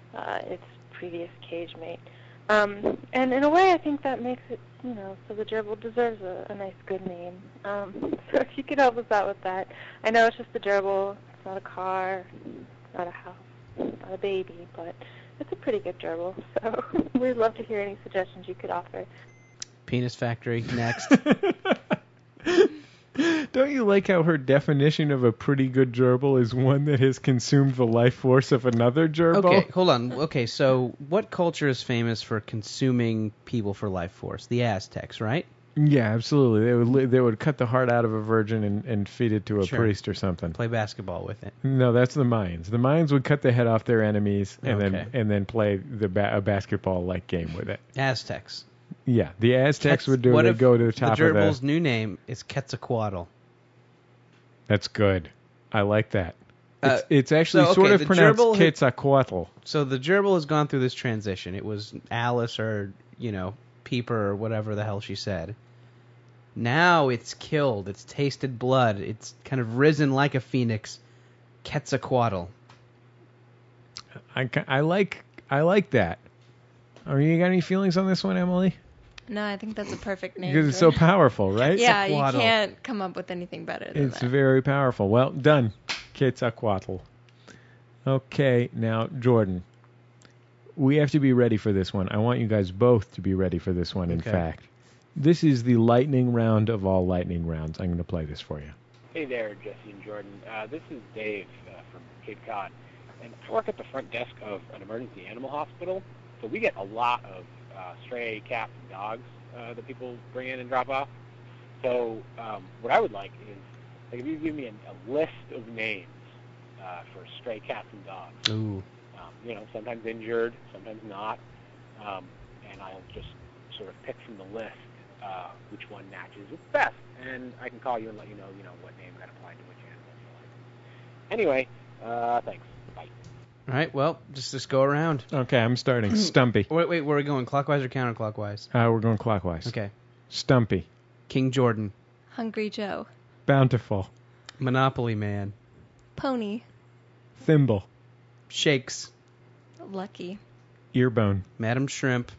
its previous cage mate. And in a way, I think that makes it, so the gerbil deserves a nice, good name. So if you could help us out with that. I know it's just a gerbil. It's not a car, not a house, not a baby, but it's a pretty good gerbil. So we'd love to hear any suggestions you could offer. Penis Factory, next. Don't you like how her definition of a pretty good gerbil is one that has consumed the life force of another gerbil? Okay, hold on. Okay, so what culture is famous for consuming people for life force? The Aztecs, right? Yeah, absolutely. They would cut the heart out of a virgin and feed it to a priest or something. Play basketball with it. No, that's the Mayans. The Mayans would cut the head off their enemies and then play a basketball-like game with it. Aztecs. Yeah, the Aztecs would do it. They'd go to the top of the gerbil's new name is Quetzalcoatl. That's good. I like that. It's actually sort of pronounced Quetzalcoatl. So the gerbil has gone through this transition. It was Alice or, Peeper or whatever the hell she said. Now it's killed. It's tasted blood. It's kind of risen like a phoenix. Quetzalcoatl. I like that. Are you got any feelings on this one, Emily? No, I think that's a perfect name. Because it's so powerful, right? Yeah, you can't come up with anything better than that. It's very powerful. Well, done. Quetzalcoatl. Okay, now, Jordan. We have to be ready for this one. I want you guys both to be ready for this one, in fact. This is the lightning round of all lightning rounds. I'm going to play this for you. Hey there, Jesse and Jordan. This is Dave from Cape Cod. And I work at the front desk of an emergency animal hospital. So we get a lot of stray cats and dogs that people bring in and drop off. So what I would like is, if you give me a list of names for stray cats and dogs. Ooh. Sometimes injured, sometimes not. And I'll just sort of pick from the list which one matches with best. And I can call you and let you know, what name got applied to which animal. Anyway, thanks. Bye. All right, well, just go around. Okay, I'm starting. Stumpy. Wait, where are we going? Clockwise or counterclockwise? We're going clockwise. Okay. Stumpy. King Jordan. Hungry Joe. Bountiful. Monopoly Man. Pony. Thimble. Shakes. Lucky. Earbone. Madam Shrimp.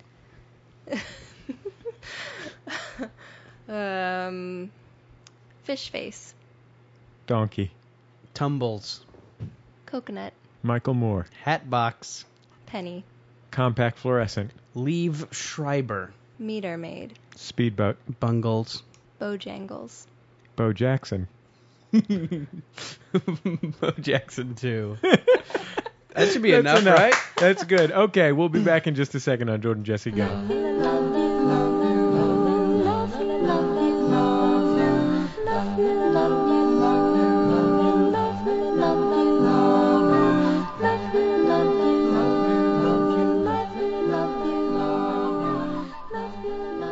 Fish Face. Donkey. Tumbles. Coconut. Michael Moore. Hatbox. Penny. Compact Fluorescent. Leave Schreiber. Meter Maid. Speedboat. Bungles. Bojangles. Bo Jackson. Bo Jackson, too. That should be enough, right? That's good. Okay, we'll be back in just a second on Jordan Jesse Go.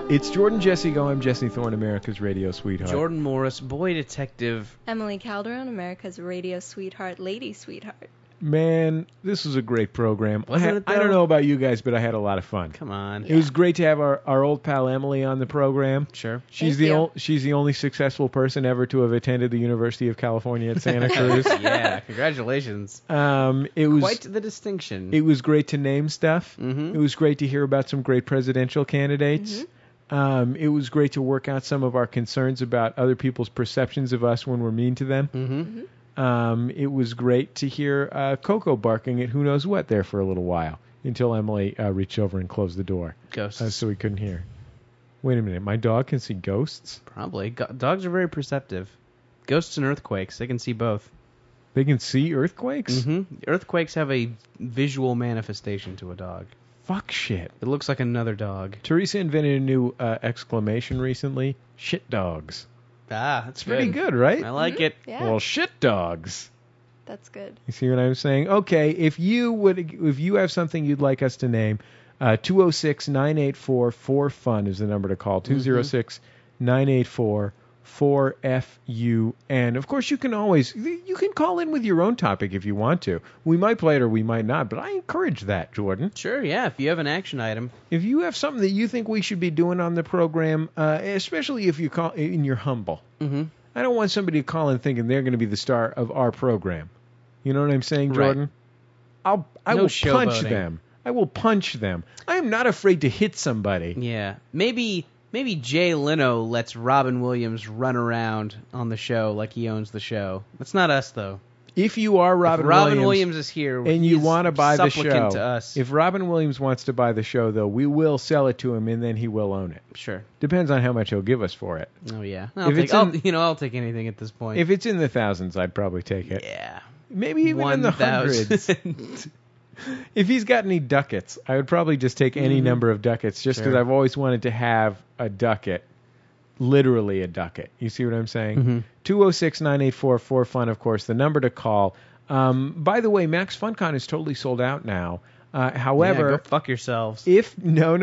It's Jordan Jesse Go. I'm Jesse Thorne, America's radio sweetheart. Jordan Morris, boy detective. Emily Calderon, America's radio sweetheart, lady sweetheart. Man, this was a great program. Wasn't it, I don't though? know about you guys, but I had a lot of fun. Come on. It was great to have our old pal Emily on the program. Sure. She's she's the only successful person ever to have attended the University of California at Santa Cruz. Yeah, congratulations. It was quite the distinction. It was great to name stuff. Mhm. It was great to hear about some great presidential candidates. It was great to work out some of our concerns about other people's perceptions of us when we're mean to them. It was great to hear Coco barking at who knows what there for a little while until Emily reached over and closed the door. Ghosts. So we couldn't hear. Wait a minute. My dog can see ghosts? Probably. Dogs are very perceptive. Ghosts and earthquakes, they can see both. They can see earthquakes? Mm-hmm. Earthquakes have a visual manifestation to a dog. Fuck shit. It looks like another dog. Teresa invented a new exclamation recently. Shit dogs. Ah, that's pretty good, right? I like it. Yeah. Well, shit dogs. That's good. You see what I'm saying? Okay, if you have something you'd like us to name, 206-984-4FUN is the number to call. 206-984-4FUN. Of course, you can call in with your own topic if you want to. We might play it or we might not, but I encourage that, Jordan. Sure, yeah, if you have an action item. If you have something that you think we should be doing on the program, especially if you call in your humble. Mm-hmm. I don't want somebody to call in thinking they're going to be the star of our program. You know what I'm saying, Jordan? Right. I No will punch showboating. them. I will punch them. I am not afraid to hit somebody. Yeah. Maybe Jay Leno lets Robin Williams run around on the show like he owns the show. That's not us, though. If you are Robin Williams is here and you he's want to buy the supplicant show, to us. if Robin Williams wants to buy the show, though, we will sell it to him and then he will own it. Sure. Depends on how much he'll give us for it. Oh yeah. I'll take anything at this point. If it's in the thousands, I'd probably take it. Yeah. Maybe even in the 1,000. hundreds. If he's got any ducats, I would probably just take any number of ducats just because Sure. I've always wanted to have a ducat. Literally a ducat. You see what I'm saying? 206-984-4FUN, of course, the number to call. By the way, Max FunCon is totally sold out now. However, Yeah, go fuck yourselves. No.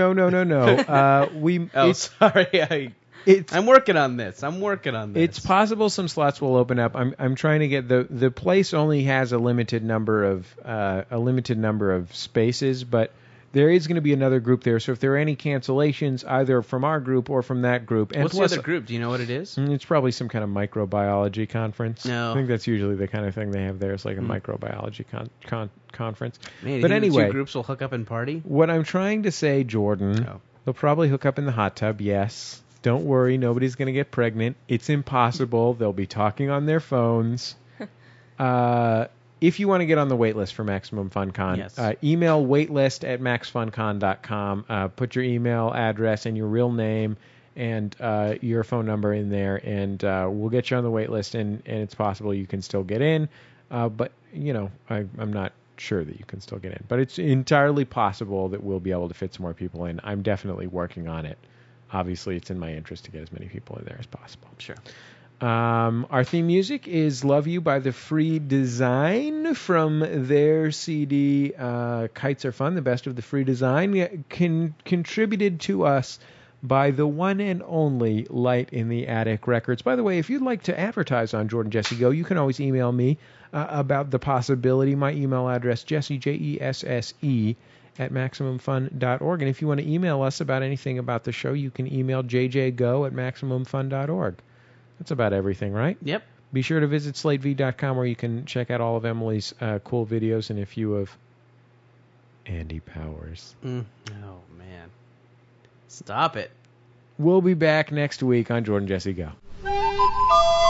Sorry. I'm working on this. It's possible some slots will open up. I'm trying to get the place only has a limited number of spaces, but there is going to be another group there. So if there are any cancellations, either from our group or from that group, and What's plus, the other group? Do you know what it is? It's probably some kind of microbiology conference. No. I think that's usually the kind of thing they have there. It's like a microbiology conference. Man, but the anyway, two groups will hook up and party. what I'm trying to say, Jordan, they'll probably hook up in the hot tub, yes. Don't worry, nobody's going to get pregnant. It's impossible. They'll be talking on their phones. If you want to get on the wait list for Maximum FunCon, Yes. Email waitlist@maxfuncon.com. Put your email address and your real name and your phone number in there, and we'll get you on the wait list, and it's possible you can still get in. But, I'm not sure that you can still get in. But it's entirely possible that we'll be able to fit some more people in. I'm definitely working on it. Obviously, it's in my interest to get as many people in there as possible. Sure. Our theme music is Love You by The Free Design from their CD Kites Are Fun, the best of The Free Design, contributed to us by the one and only Light in the Attic Records. By the way, if you'd like to advertise on Jordan Jesse Go, you can always email me about the possibility. My email address, Jesse, Jesse, @MaximumFun.org. And if you want to email us about anything about the show, you can email jjgo@MaximumFun.org. That's about everything, right? Yep. Be sure to visit slatev.com where you can check out all of Emily's cool videos and a few of Andy Powers. Oh, man. Stop it. We'll be back next week on Jordan Jesse Go.